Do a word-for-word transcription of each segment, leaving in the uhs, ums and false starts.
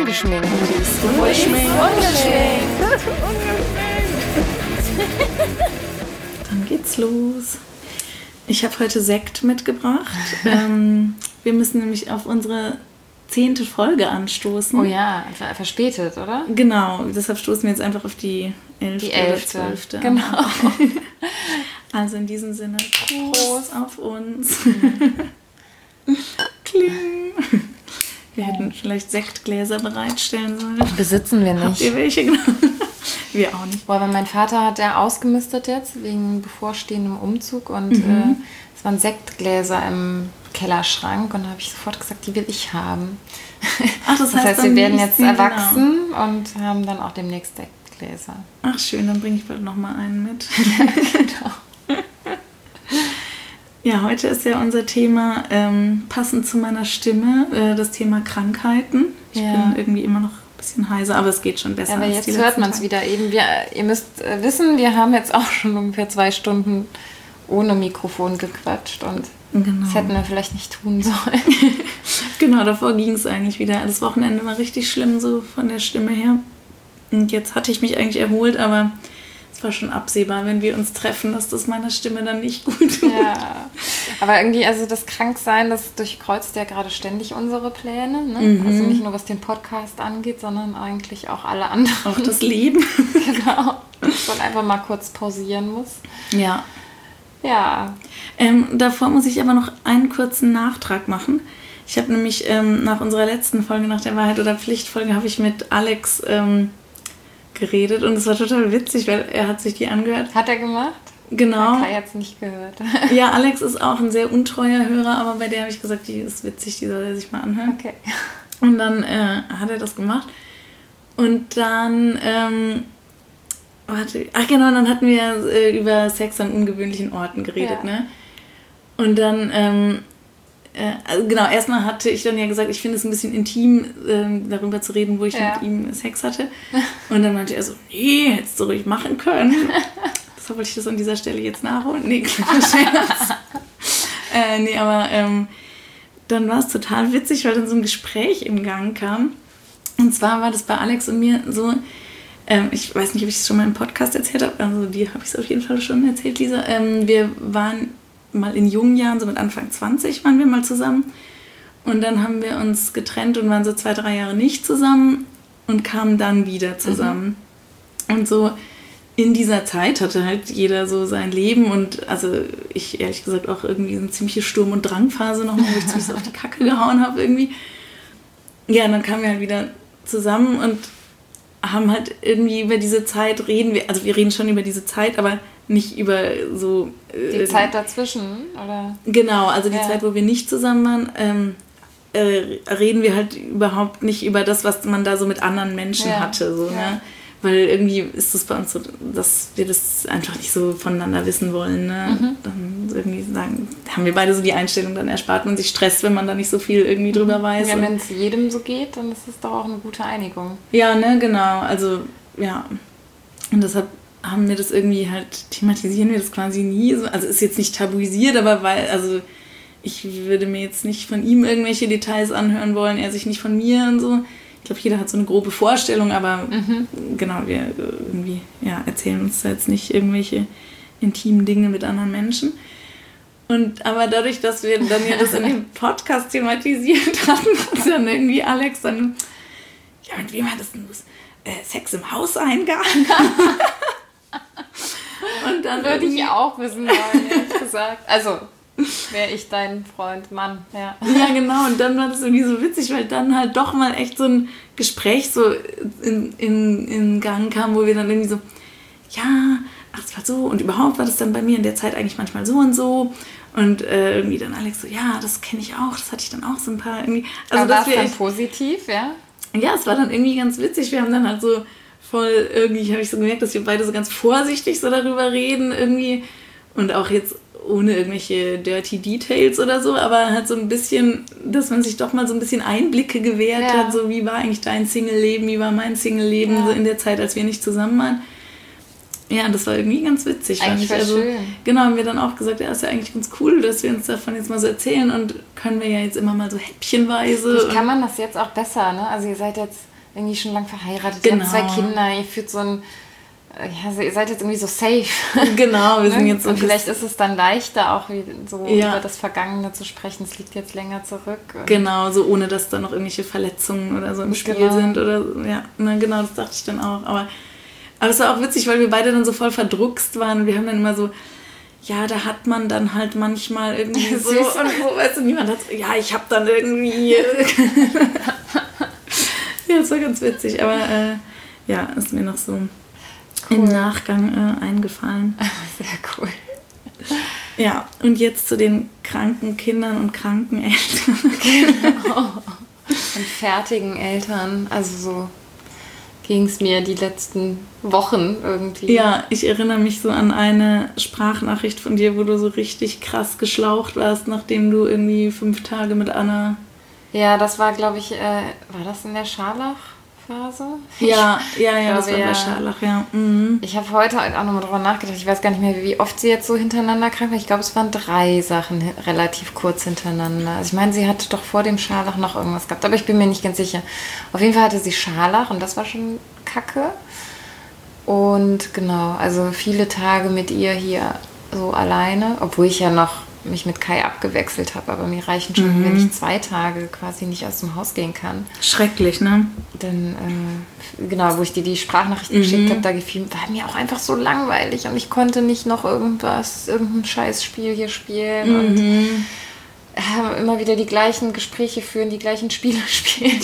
Ungeschminkt. Ungeschminkt. Ungeschminkt. Dann geht's los. Ich habe heute Sekt mitgebracht. ähm, wir müssen nämlich auf unsere zehnte Folge anstoßen. Oh ja, verspätet, oder? Genau, deshalb stoßen wir jetzt einfach auf die elfte die elfte. oder zwölfte. Genau. Also in diesem Sinne, Prost, Prost auf uns. Mhm. Kling. Wir hätten vielleicht Sektgläser bereitstellen sollen. Besitzen wir nicht. Habt ihr welche? Genau. Wir auch nicht. Boah, aber mein Vater hat ja ausgemistet jetzt wegen bevorstehendem Umzug und mhm. äh, es waren Sektgläser im Kellerschrank und da habe ich sofort gesagt, die will ich haben. Ach, das, das heißt, heißt, wir werden jetzt genau. erwachsen und haben dann auch demnächst Sektgläser. Ach schön, dann bringe ich bald nochmal einen mit. Ja, genau. Ja, heute ist ja unser Thema, ähm, passend zu meiner Stimme, äh, das Thema Krankheiten. Ich ja. bin irgendwie immer noch ein bisschen heiser, aber es geht schon besser. Ja, aber als jetzt hört man es wieder eben. Wir, ihr müsst äh, wissen, wir haben jetzt auch schon ungefähr zwei Stunden ohne Mikrofon gequatscht und genau. das hätten wir vielleicht nicht tun sollen. Genau, davor ging es eigentlich wieder. Das Wochenende war richtig schlimm so von der Stimme her. Und jetzt hatte ich mich eigentlich erholt, aber es war schon absehbar, wenn wir uns treffen, dass das meiner Stimme dann nicht gut tut. Ja, aber irgendwie, also das Kranksein, das durchkreuzt ja gerade ständig unsere Pläne. Ne? Mhm. Also nicht nur was den Podcast angeht, sondern eigentlich auch alle anderen. Auch das Leben. Genau. Dass man einfach mal kurz pausieren muss. Ja. Ja. Ähm, davor muss ich aber noch einen kurzen Nachtrag machen. Ich habe nämlich ähm, nach unserer letzten Folge, nach der Wahrheit oder Pflichtfolge, habe ich mit Alex ähm, geredet und es war total witzig, weil er hat sich die angehört. Hat er gemacht? Genau. Kai hat es nicht gehört. Ja, Alex ist auch ein sehr untreuer Hörer, aber bei der habe ich gesagt, die ist witzig, die soll er sich mal anhören. Okay. Und dann äh, hat er das gemacht und dann ähm, warte, ach genau, dann hatten wir äh, über Sex an ungewöhnlichen Orten geredet, ja. ne? Und dann, ähm, äh, also genau, erstmal hatte ich dann ja gesagt, ich finde es ein bisschen intim, äh, darüber zu reden, wo ich ja. mit ihm Sex hatte. Und dann meinte er so, nee, hättest du ruhig machen können. Deshalb wollte ich das an dieser Stelle jetzt nachholen. Nee, kleiner Scherz. äh, nee, aber ähm, dann war es total witzig, weil dann so ein Gespräch im Gang kam. Und zwar war das bei Alex und mir so, ich weiß nicht, ob ich es schon mal im Podcast erzählt habe, also die habe ich es auf jeden Fall schon erzählt, Lisa. Ähm, wir waren mal in jungen Jahren, so mit Anfang zwanzig waren wir mal zusammen und dann haben wir uns getrennt und waren so zwei, drei Jahre nicht zusammen und kamen dann wieder zusammen. Mhm. Und so in dieser Zeit hatte halt jeder so sein Leben und also ich ehrlich gesagt auch irgendwie so eine ziemliche Sturm- und Drangphase nochmal, wo ich ziemlich so auf die Kacke gehauen habe irgendwie. Ja, und dann kamen wir halt wieder zusammen und haben halt irgendwie über diese Zeit reden wir, also wir reden schon über diese Zeit, aber nicht über so... Die äh, Zeit dazwischen, oder? Genau, also die ja. Zeit, wo wir nicht zusammen waren, ähm, äh, reden wir halt überhaupt nicht über das, was man da so mit anderen Menschen ja. hatte, so, ja. ne? Weil irgendwie ist es bei uns so, dass wir das einfach nicht so voneinander wissen wollen, ne? Mhm. Dann irgendwie sagen, haben wir beide so die Einstellung, dann erspart man sich Stress, wenn man da nicht so viel irgendwie drüber weiß. Ja, wenn es jedem so geht, dann ist es doch auch eine gute Einigung. Ja, ne, genau, also, ja. Und deshalb haben wir das irgendwie halt, thematisieren wir das quasi nie, so. Also ist jetzt nicht tabuisiert, aber weil, also ich würde mir jetzt nicht von ihm irgendwelche Details anhören wollen, er sich nicht von mir und so. Ich glaube, jeder hat so eine grobe Vorstellung, aber mhm. genau, wir irgendwie ja, erzählen uns da jetzt nicht irgendwelche intimen Dinge mit anderen Menschen. Und aber dadurch, dass wir dann ja das in dem Podcast thematisiert hatten, hat dann irgendwie Alex dann, ja, mit wem hattest du äh, Sex im Hauseingang? Und dann würde ich auch wissen wollen, ehrlich gesagt. Also wäre ich dein Freund, Mann, ja. Ja, genau. Und dann war das irgendwie so witzig, weil dann halt doch mal echt so ein Gespräch so in, in, in Gang kam, wo wir dann irgendwie so, ja, ach, es war so und überhaupt war das dann bei mir in der Zeit eigentlich manchmal so und so. Und äh, irgendwie dann Alex so, ja, das kenne ich auch, das hatte ich dann auch so ein paar irgendwie. Also, aber war es dann echt, positiv, ja? Ja, es war dann irgendwie ganz witzig. Wir haben dann halt so voll irgendwie, habe ich so gemerkt, dass wir beide so ganz vorsichtig so darüber reden irgendwie. Und auch jetzt ohne irgendwelche dirty Details oder so, aber halt so ein bisschen, dass man sich doch mal so ein bisschen Einblicke gewährt ja. hat, so wie war eigentlich dein Single-Leben, wie war mein Single-Leben ja. so in der Zeit, als wir nicht zusammen waren. Ja, das war irgendwie ganz witzig. Eigentlich fand ich. War also, schön. Genau, haben wir dann auch gesagt, ja, ist ja eigentlich ganz cool, dass wir uns davon jetzt mal so erzählen und können wir ja jetzt immer mal so häppchenweise. Vielleicht kann man das jetzt auch besser, ne? Also ihr seid jetzt irgendwie schon lange verheiratet, genau. ihr habt zwei Kinder, ihr führt so ein, ja, ihr seid jetzt irgendwie so safe. Genau, wir sind jetzt so. Und vielleicht ist es dann leichter, auch so ja. über das Vergangene zu sprechen, es liegt jetzt länger zurück. Genau, so ohne, dass da noch irgendwelche Verletzungen oder so im Spiel genau. sind oder ja, na, genau, das dachte ich dann auch. Aber, aber es war auch witzig, weil wir beide dann so voll verdruckst waren. Wir haben dann immer so, ja, da hat man dann halt manchmal irgendwie so, und so, weißt du, niemand hat so, ja, ich hab dann irgendwie... Ja, das war ganz witzig, aber äh, ja, ist mir noch so cool. im Nachgang äh, eingefallen. Sehr cool. Ja, und jetzt zu den kranken Kindern und kranken Eltern. Genau. Und fertigen Eltern, also so ging es mir die letzten Wochen irgendwie. Ja, ich erinnere mich so an eine Sprachnachricht von dir, wo du so richtig krass geschlaucht warst, nachdem du irgendwie fünf Tage mit Anna... Ja, das war, glaube ich, äh, war das in der Scharlach-Phase? Ja, ja, ja, ich das glaube, war bei ja. Scharlach, ja. Mhm. Ich habe heute auch nochmal drüber nachgedacht, ich weiß gar nicht mehr, wie oft sie jetzt so hintereinander krank war. Ich glaube, es waren drei Sachen relativ kurz hintereinander. Also ich meine, sie hatte doch vor dem Scharlach noch irgendwas gehabt, aber ich bin mir nicht ganz sicher. Auf jeden Fall hatte sie Scharlach und das war schon kacke. Und genau, also viele Tage mit ihr hier so alleine, obwohl ich ja noch mich mit Kai abgewechselt habe, aber mir reichen schon, mhm. wenn ich zwei Tage quasi nicht aus dem Haus gehen kann. Schrecklich, ne? Dann, äh, genau, wo ich dir die Sprachnachricht mhm. geschickt habe, da gefiel, war mir auch einfach so langweilig und ich konnte nicht noch irgendwas, irgendein Scheißspiel hier spielen mhm. und äh, immer wieder die gleichen Gespräche führen, die gleichen Spiele spielen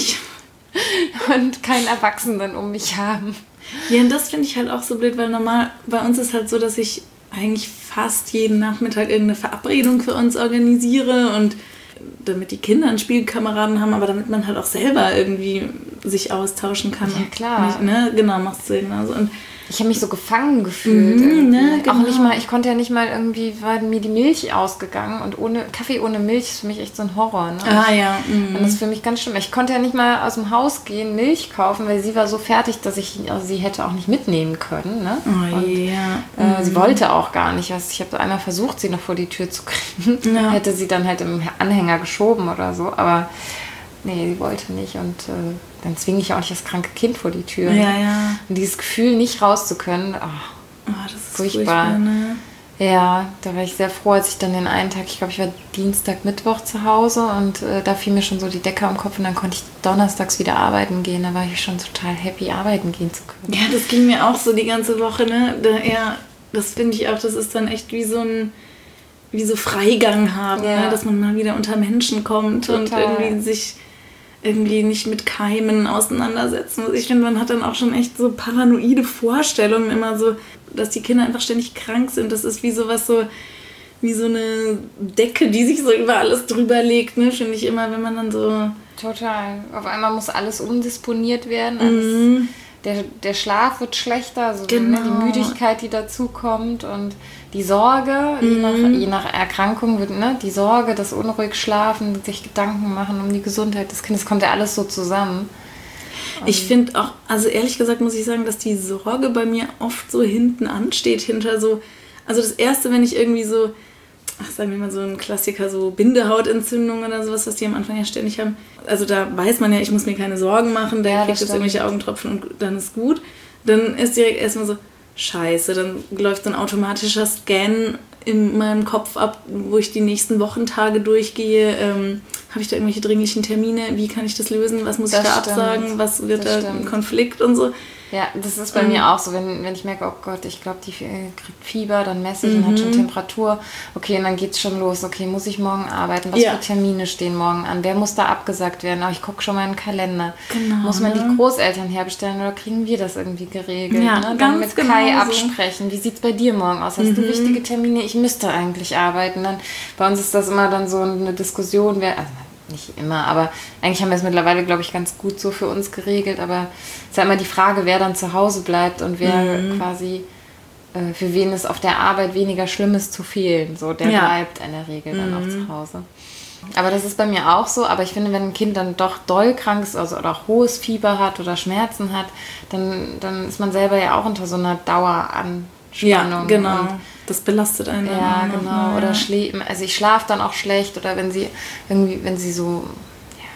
und keinen Erwachsenen um mich haben. Ja, und das finde ich halt auch so blöd, weil normal, bei uns ist halt so, dass ich eigentlich fast jeden Nachmittag irgendeine Verabredung für uns organisiere und damit die Kinder einen Spielkameraden haben, aber damit man halt auch selber irgendwie sich austauschen kann. Ja, klar. Nicht, ne? Genau, machst du genauso. Und ich habe mich so gefangen gefühlt. Mhm, ne, genau. Auch nicht mal, ich konnte ja nicht mal irgendwie, war mir die Milch ausgegangen und ohne Kaffee ohne Milch ist für mich echt so ein Horror. Ne? Ah ja. Mhm. Und das ist für mich ganz schlimm. Ich konnte ja nicht mal aus dem Haus gehen, Milch kaufen, weil sie war so fertig, dass ich also sie hätte auch nicht mitnehmen können. Ne? Oh und, ja. äh, mhm. Sie wollte auch gar nicht. Also ich habe einmal versucht, sie noch vor die Tür zu kriegen. Ja. Hätte sie dann halt im Anhänger geschoben oder so, aber nee, sie wollte nicht und äh, dann zwinge ich auch nicht das kranke Kind vor die Tür. Ja, ja. Und dieses Gefühl, nicht raus zu können, oh, oh, das ist furchtbar. furchtbar, ne? Ja, da war ich sehr froh, als ich dann den einen Tag, ich glaube, ich war Dienstag, Mittwoch zu Hause und äh, da fiel mir schon so die Decke am Kopf und dann konnte ich donnerstags wieder arbeiten gehen. Da war ich schon total happy, arbeiten gehen zu können. Ja, das ging mir auch so die ganze Woche, ne? Da, ja, das finde ich auch, das ist dann echt wie so ein wie so Freigang haben, ja. ne? Dass man mal wieder unter Menschen kommt total. Und irgendwie sich irgendwie nicht mit Keimen auseinandersetzen muss. Ich finde, man hat dann auch schon echt so paranoide Vorstellungen immer so, dass die Kinder einfach ständig krank sind. Das ist wie sowas so, wie so eine Decke, die sich so über alles drüber legt, ne? Finde ich immer, wenn man dann so... Total. Auf einmal muss alles umdisponiert werden. Alles, mhm. der, der Schlaf wird schlechter, also genau. ne, die Müdigkeit, die dazukommt und die Sorge, mhm. je, nach, je nach Erkrankung wird ne, die Sorge, das unruhig schlafen, sich Gedanken machen um die Gesundheit des Kindes, kommt ja alles so zusammen. Und ich finde auch, also ehrlich gesagt muss ich sagen, dass die Sorge bei mir oft so hinten ansteht, hinter so, also das Erste, wenn ich irgendwie so, ach, sagen wir mal so ein Klassiker, so Bindehautentzündung oder sowas, was die am Anfang ja ständig haben, also da weiß man ja, ich muss mir keine Sorgen machen, der ja, kriegt jetzt irgendwelche Augentropfen und dann ist gut. Dann ist direkt erstmal so, scheiße, dann läuft so ein automatischer Scan in meinem Kopf ab, wo ich die nächsten Wochentage durchgehe. Ähm, habe ich da irgendwelche dringlichen Termine? Wie kann ich das lösen? Was muss das ich da stimmt. absagen? Was wird das da stimmt. ein Konflikt und so? Ja, das ist bei mhm. mir auch so, wenn, wenn ich merke, oh Gott, ich glaube, die kriegt Fieber, dann messe ich mhm. und hat schon Temperatur. Okay, und dann geht's schon los. Okay, muss ich morgen arbeiten? Was ja. für Termine stehen morgen an? Wer muss da abgesagt werden? Oh, ich gucke schon mal in den Kalender. Genau, muss man ne? die Großeltern herbestellen oder kriegen wir das irgendwie geregelt? Ja, ne? Dann ganz mit genau Kai so. absprechen. Wie sieht's bei dir morgen aus? Hast mhm. du wichtige Termine? Ich müsste eigentlich arbeiten. Dann, bei uns ist das immer dann so eine Diskussion, wer... Also, nicht immer, aber eigentlich haben wir es mittlerweile, glaube ich, ganz gut so für uns geregelt, aber es ist ja immer die Frage, wer dann zu Hause bleibt und wer mhm. quasi, äh, für wen es auf der Arbeit weniger schlimm ist zu fehlen, so, der ja. bleibt in der Regel dann mhm. auch zu Hause. Aber das ist bei mir auch so, aber ich finde, wenn ein Kind dann doch doll krank ist, also oder auch hohes Fieber hat oder Schmerzen hat, dann, dann ist man selber ja auch unter so einer Daueranspannung. Ja, genau. Und das belastet einen. Ja, genau. Oder schläft, also ich schlafe dann auch schlecht oder wenn sie irgendwie, wenn sie so, ja,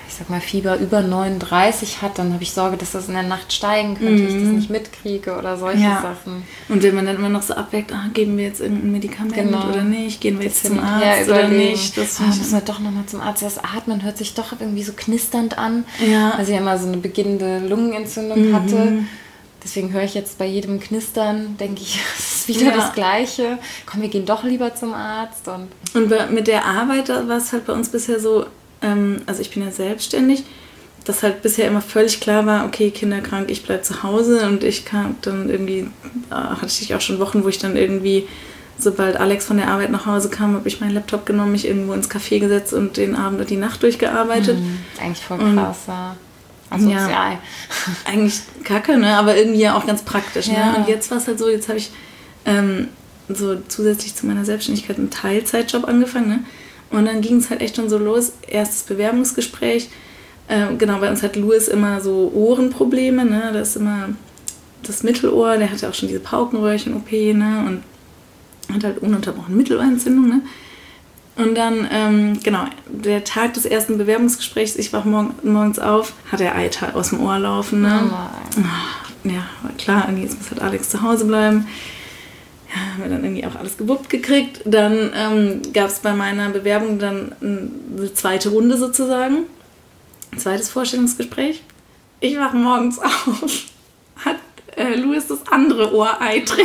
ich sag mal, Fieber über neununddreißig hat, dann habe ich Sorge, dass das in der Nacht steigen könnte, mm. ich das nicht mitkriege oder solche ja. Sachen. Und wenn man dann immer noch so abwägt, ah, geben wir jetzt irgendein Medikament genau. oder nicht, gehen wir jetzt zum Arzt oder nicht. Das ah, müssen wir doch nochmal zum Arzt. Das Atmen hört sich doch irgendwie so knisternd an, ja. weil sie ja immer so eine beginnende Lungenentzündung mhm. hatte. Deswegen höre ich jetzt bei jedem Knistern, denke ich, es ist wieder ja. das Gleiche. Komm, wir gehen doch lieber zum Arzt. Und, und bei, mit der Arbeit war es halt bei uns bisher so, ähm, also ich bin ja selbstständig, dass halt bisher immer völlig klar war, okay, Kinder krank, ich bleibe zu Hause. Und ich kam dann irgendwie, äh, hatte ich auch schon Wochen, wo ich dann irgendwie, sobald Alex von der Arbeit nach Hause kam, habe ich meinen Laptop genommen, mich irgendwo ins Café gesetzt und den Abend und die Nacht durchgearbeitet. Mhm, eigentlich voll krass, ja. Also ja, ja, eigentlich kacke, ne? Aber irgendwie auch ganz praktisch. Ne? Ja. Und jetzt war es halt so, jetzt habe ich ähm, so zusätzlich zu meiner Selbstständigkeit einen Teilzeitjob angefangen. Ne? Und dann ging es halt echt schon so los. Erstes Bewerbungsgespräch. Ähm, genau, bei uns hat Louis immer so Ohrenprobleme. Ne? Das ist immer das Mittelohr. Der hatte auch schon diese Paukenröhrchen-O P, ne? Und hat halt ununterbrochen Mittelohrentzündung. Ne? Und dann, ähm, genau, der Tag des ersten Bewerbungsgesprächs, ich wach morgen, morgens auf, hat er Eiter aus dem Ohr laufen. Ne? Oh ja, war klar, irgendwie jetzt muss halt Alex zu Hause bleiben. Ja, haben wir dann irgendwie auch alles gewuppt gekriegt. Dann ähm, gab es bei meiner Bewerbung dann eine zweite Runde sozusagen. Ein zweites Vorstellungsgespräch. Ich wache morgens auf, hat äh, Louis das andere Ohr eitrig.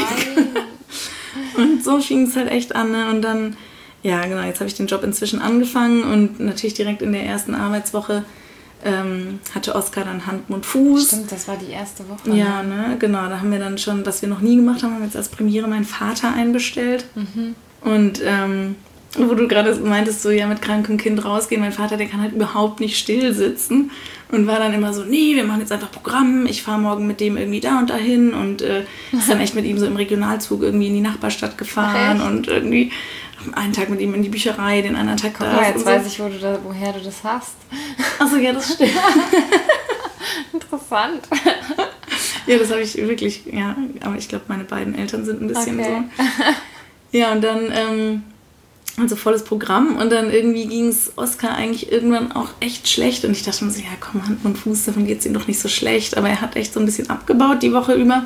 Und so fing es halt echt an. Ne? Und dann... Ja, genau, jetzt habe ich den Job inzwischen angefangen und natürlich direkt in der ersten Arbeitswoche ähm, hatte Oskar dann Hand, Mund, Fuß. Stimmt, das war die erste Woche. Ja, ne, genau, da haben wir dann schon, was wir noch nie gemacht haben, haben wir jetzt als Premiere meinen Vater einbestellt. Mhm. Und ähm, wo du gerade meintest, so ja mit krankem Kind rausgehen, mein Vater, der kann halt überhaupt nicht still sitzen und war dann immer so, nee, wir machen jetzt einfach Programm, ich fahre morgen mit dem irgendwie da und dahin und äh, ist dann echt mit ihm so im Regionalzug irgendwie in die Nachbarstadt gefahren okay. und irgendwie einen Tag mit ihm in die Bücherei, den anderen Tag da. Guck mal, jetzt so. Weiß ich, wo du da, woher du das hast. Achso, ja, das stimmt. Interessant. Ja, das habe ich wirklich, ja, aber ich glaube, meine beiden Eltern sind ein bisschen okay. so. Ja, und dann, ähm, also volles Programm und dann irgendwie ging es Oskar eigentlich irgendwann auch echt schlecht und ich dachte mir so, ja komm, Hand und Fuß, davon geht es ihm doch nicht so schlecht, aber er hat echt so ein bisschen abgebaut die Woche über.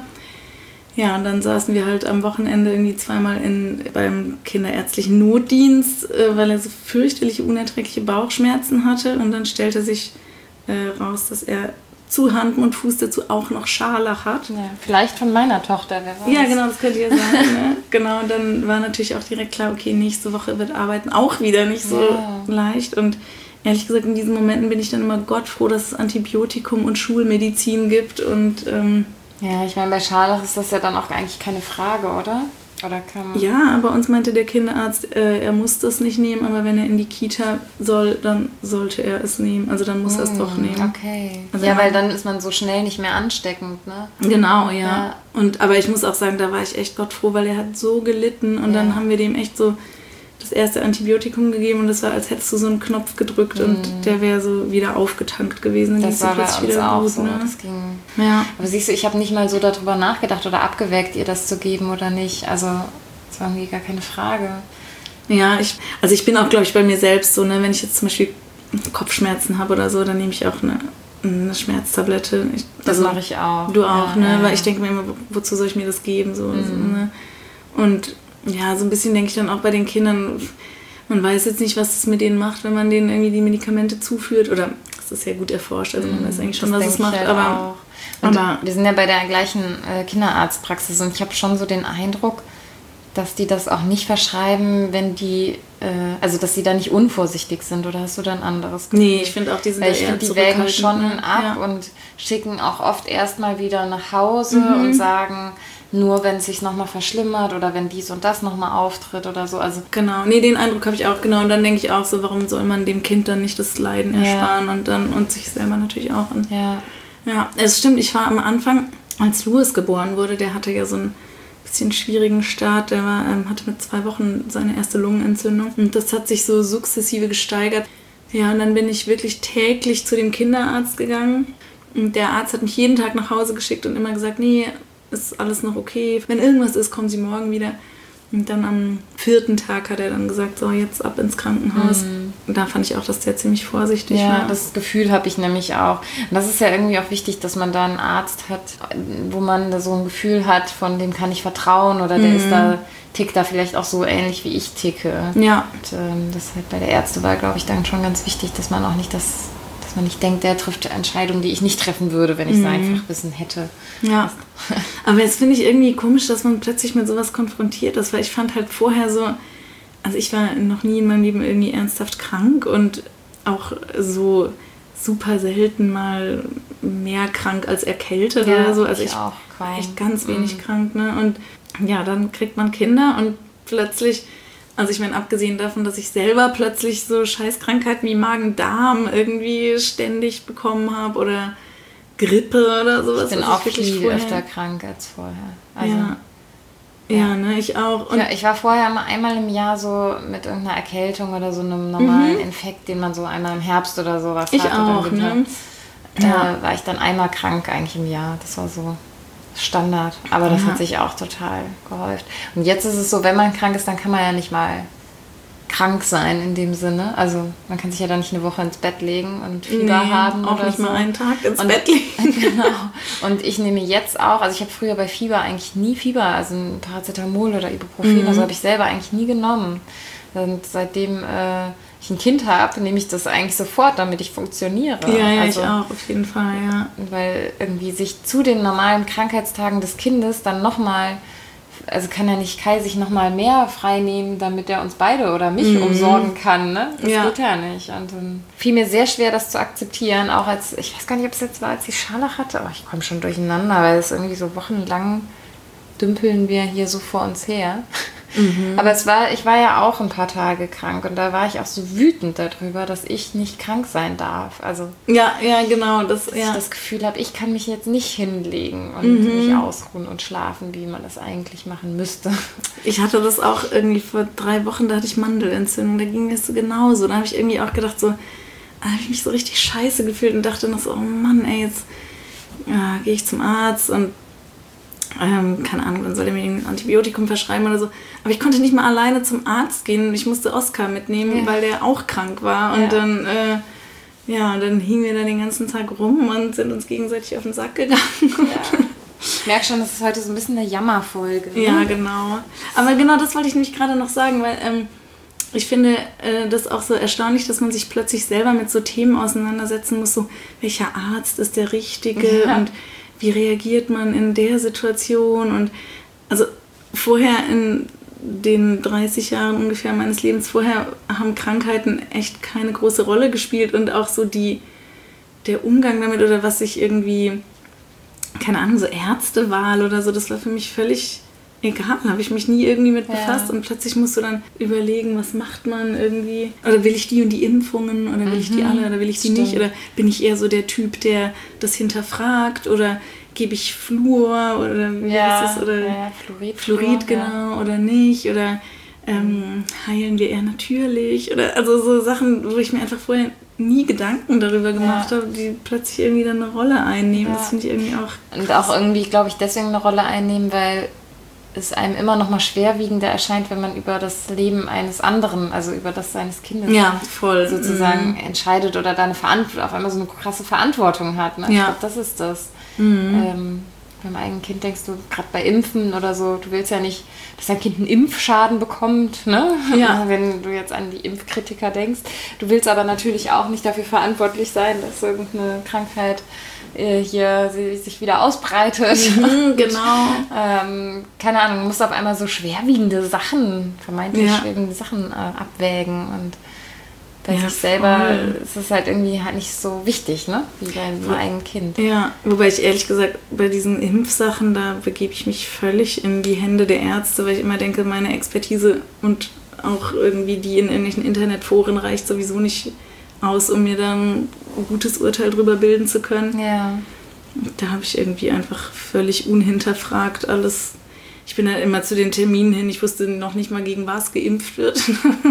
Ja, und dann saßen wir halt am Wochenende irgendwie zweimal in, beim kinderärztlichen Notdienst, äh, weil er so fürchterliche, unerträgliche Bauchschmerzen hatte. Und dann stellte sich äh, raus, dass er zu Hand und Fuß dazu auch noch Scharlach hat. Ja, vielleicht von meiner Tochter, wer weiß. Ja, genau, das könnt ihr sagen. Ne? Genau, und dann war natürlich auch direkt klar, okay, nächste Woche wird Arbeiten auch wieder nicht so ja. leicht. Und ehrlich gesagt, in diesen Momenten bin ich dann immer Gott froh, dass es Antibiotikum und Schulmedizin gibt und... Ähm, ja, ich meine, bei Scharlach ist das ja dann auch eigentlich keine Frage, oder? Oder kann man ja, bei uns meinte der Kinderarzt, äh, er muss das nicht nehmen, aber wenn er in die Kita soll, dann sollte er es nehmen. Also dann muss mm, er es doch nehmen. Okay. Also ja, weil dann ist man so schnell nicht mehr ansteckend, ne? Genau, ja. ja. Und, aber ich muss auch sagen, da war ich echt Gott froh, weil er hat so gelitten und ja. dann haben wir dem echt so das erste Antibiotikum gegeben und das war, als hättest du so einen Knopf gedrückt mm. und der wäre so wieder aufgetankt gewesen. Dann das war bei uns wieder auch gut, so. Ne? Das ging. Ja. Aber siehst du, ich habe nicht mal so darüber nachgedacht oder abgewägt, ihr das zu geben oder nicht. Also das war irgendwie gar keine Frage. Ja, ich, also ich bin auch, glaube ich, bei mir selbst so, ne, wenn ich jetzt zum Beispiel Kopfschmerzen habe oder so, dann nehme ich auch eine, eine Schmerztablette. Ich, das also, mache ich auch. Du auch, ja, ne? Ja. Weil ich denke mir immer, wozu soll ich mir das geben? So, mm. so, ne? Und ja, so ein bisschen denke ich dann auch bei den Kindern, man weiß jetzt nicht, was es mit denen macht, wenn man denen irgendwie die Medikamente zuführt. Oder das ist ja gut erforscht, also man weiß eigentlich schon, das was es macht. Halt aber, aber wir sind ja bei der gleichen äh, Kinderarztpraxis und ich habe schon so den Eindruck, dass die das auch nicht verschreiben, wenn die, äh, also dass sie da nicht unvorsichtig sind. Oder hast du da ein anderes Gefühl? Nee, ich finde auch, die sind Weil ich finde, die wägen schon ab ja. und schicken auch oft erstmal wieder nach Hause mhm. und sagen... Nur wenn es sich nochmal verschlimmert oder wenn dies und das nochmal auftritt oder so. Also genau, nee, den Eindruck habe ich auch, genau. Und dann denke ich auch so, warum soll man dem Kind dann nicht das Leiden ersparen ja. und dann und sich selber natürlich auch. Und, ja. Ja, es stimmt, ich war am Anfang, als Louis geboren wurde, der hatte ja so einen bisschen schwierigen Start. Der war, ähm, hatte mit zwei Wochen seine erste Lungenentzündung. Und das hat sich so sukzessive gesteigert. Ja, und dann bin ich wirklich täglich zu dem Kinderarzt gegangen. Und der Arzt hat mich jeden Tag nach Hause geschickt und immer gesagt, nee, ist alles noch okay. Wenn irgendwas ist, kommen Sie morgen wieder. Und dann am vierten Tag hat er dann gesagt, so jetzt ab ins Krankenhaus. Mhm. da fand ich auch, dass der ziemlich vorsichtig ja, war. Das Gefühl habe ich nämlich auch. Und das ist ja irgendwie auch wichtig, dass man da einen Arzt hat, wo man da so ein Gefühl hat, von dem kann ich vertrauen oder der mhm. ist da, tickt da vielleicht auch so ähnlich wie ich ticke. Ja. Und ähm, das ist halt bei der Ärztewahl, glaube ich, dann schon ganz wichtig, dass man auch nicht das, dass man nicht denkt, der trifft Entscheidungen, die ich nicht treffen würde, wenn ich mhm. sein Fachwissen hätte. Ja. Aber jetzt finde ich irgendwie komisch, dass man plötzlich mit sowas konfrontiert ist, weil ich fand halt vorher so, also ich war noch nie in meinem Leben irgendwie ernsthaft krank und auch so super selten mal mehr krank als erkältet ja, oder so. Also ich, ich auch war echt ganz wenig mhm. krank, ne? Und ja, dann kriegt man Kinder und plötzlich, also ich meine, abgesehen davon, dass ich selber plötzlich so Scheißkrankheiten wie Magen-Darm irgendwie ständig bekommen habe oder Grippe oder sowas. Ich bin auch viel vorher... öfter krank als vorher. Also, ja. Ja, ja, ne, ich auch. Und ja, ich war vorher mal einmal im Jahr so mit irgendeiner Erkältung oder so einem normalen mhm. Infekt, den man so einmal im Herbst oder sowas ich hat. Auch, oder ne? Da ja. war ich dann einmal krank eigentlich im Jahr. Das war so Standard. Aber das ja. hat sich auch total gehäuft. Und jetzt ist es so, wenn man krank ist, dann kann man ja nicht mal krank sein in dem Sinne. Also man kann sich ja dann nicht eine Woche ins Bett legen und Fieber nee, haben auch oder nicht so. mal einen Tag ins und, Bett legen. Genau. Und ich nehme jetzt auch, also ich habe früher bei Fieber eigentlich nie Fieber, also ein Paracetamol oder Ibuprofen, mhm. also habe ich selber eigentlich nie genommen. Und seitdem äh, ich ein Kind habe, nehme ich das eigentlich sofort, damit ich funktioniere. Ja, ja, also, ich auch, auf jeden Fall, ja. Weil irgendwie sich zu den normalen Krankheitstagen des Kindes dann nochmal, also kann ja nicht Kai sich nochmal mehr frei nehmen, damit er uns beide oder mich mhm. umsorgen kann, ne? Das ja. geht ja nicht. Und dann fiel mir sehr schwer, das zu akzeptieren, auch als, ich weiß gar nicht, ob es jetzt war, als ich Scharlach hatte, aber ich komme schon durcheinander, weil es irgendwie so wochenlang dümpeln wir hier so vor uns her. Mhm. Aber es war, ich war ja auch ein paar Tage krank und da war ich auch so wütend darüber, dass ich nicht krank sein darf. Also ja, ja, genau. Das, dass ja. ich das Gefühl habe, ich kann mich jetzt nicht hinlegen und mhm. mich ausruhen und schlafen, wie man das eigentlich machen müsste. Ich hatte das auch irgendwie vor drei Wochen, da hatte ich Mandelentzündung, da ging es so genauso. Da habe ich irgendwie auch gedacht, so, da habe ich mich so richtig scheiße gefühlt und dachte noch so, oh Mann, ey, jetzt ja, gehe ich zum Arzt und Ähm, keine Ahnung, dann soll er mir ein Antibiotikum verschreiben oder so. Aber ich konnte nicht mal alleine zum Arzt gehen. Ich musste Oskar mitnehmen, ja. weil der auch krank war. Und ja. dann, äh, ja, dann hingen wir da den ganzen Tag rum und sind uns gegenseitig auf den Sack gegangen. Ja. Ich merke schon, das ist heute so ein bisschen eine Jammerfolge. Ne? Ja, genau. Aber genau das wollte ich nämlich gerade noch sagen, weil ähm, ich finde äh, das auch so erstaunlich, dass man sich plötzlich selber mit so Themen auseinandersetzen muss, so welcher Arzt ist der Richtige ja. und wie reagiert man in der Situation? Und also vorher in den dreißig Jahren ungefähr meines Lebens vorher haben Krankheiten echt keine große Rolle gespielt und auch so die, der Umgang damit oder was ich irgendwie, keine Ahnung, so Ärztewahl oder so, das war für mich völlig egal, habe ich mich nie irgendwie mit befasst ja. und plötzlich musst du dann überlegen, was macht man irgendwie, oder will ich die und die Impfungen oder will mhm. ich die alle oder will ich die Stimmt. nicht oder bin ich eher so der Typ, der das hinterfragt oder gebe ich Fluor oder wie ja, heißt es oder ja, Fluorid, Fluorid genau ja. oder nicht oder ähm, heilen wir eher natürlich oder also so Sachen, wo ich mir einfach vorher nie Gedanken darüber gemacht ja. habe, die plötzlich irgendwie dann eine Rolle einnehmen. Ja. Das finde ich irgendwie auch krass. Und auch irgendwie, glaube ich, deswegen eine Rolle einnehmen, weil es einem immer noch mal schwerwiegender erscheint, wenn man über das Leben eines anderen, also über das seines Kindes ja, voll. sozusagen mhm. entscheidet oder da eine Verantwortung, auf einmal so eine krasse Verantwortung hat. Ne? Ja. Ich glaube, das ist das. Mhm. Ähm, beim eigenen Kind denkst du, gerade bei Impfen oder so, du willst ja nicht, dass dein Kind einen Impfschaden bekommt, ne? Ja. Wenn du jetzt an die Impfkritiker denkst. Du willst aber natürlich auch nicht dafür verantwortlich sein, dass irgendeine Krankheit äh, hier sich wieder ausbreitet. Mhm, genau. ähm, keine Ahnung, du musst auf einmal so schwerwiegende Sachen, vermeintlich ja. schwerwiegende Sachen äh, abwägen und bei ja, sich selber voll. ist es halt irgendwie halt nicht so wichtig, ne? Wie bei einem eigenen Kind. Ja, wobei ich ehrlich gesagt, bei diesen Impfsachen, da begebe ich mich völlig in die Hände der Ärzte, weil ich immer denke, meine Expertise und auch irgendwie die in irgendwelchen Internetforen reicht sowieso nicht aus, um mir dann ein gutes Urteil drüber bilden zu können. Ja. Da habe ich irgendwie einfach völlig unhinterfragt alles. Ich bin halt immer zu den Terminen hin, ich wusste noch nicht mal, gegen was geimpft wird.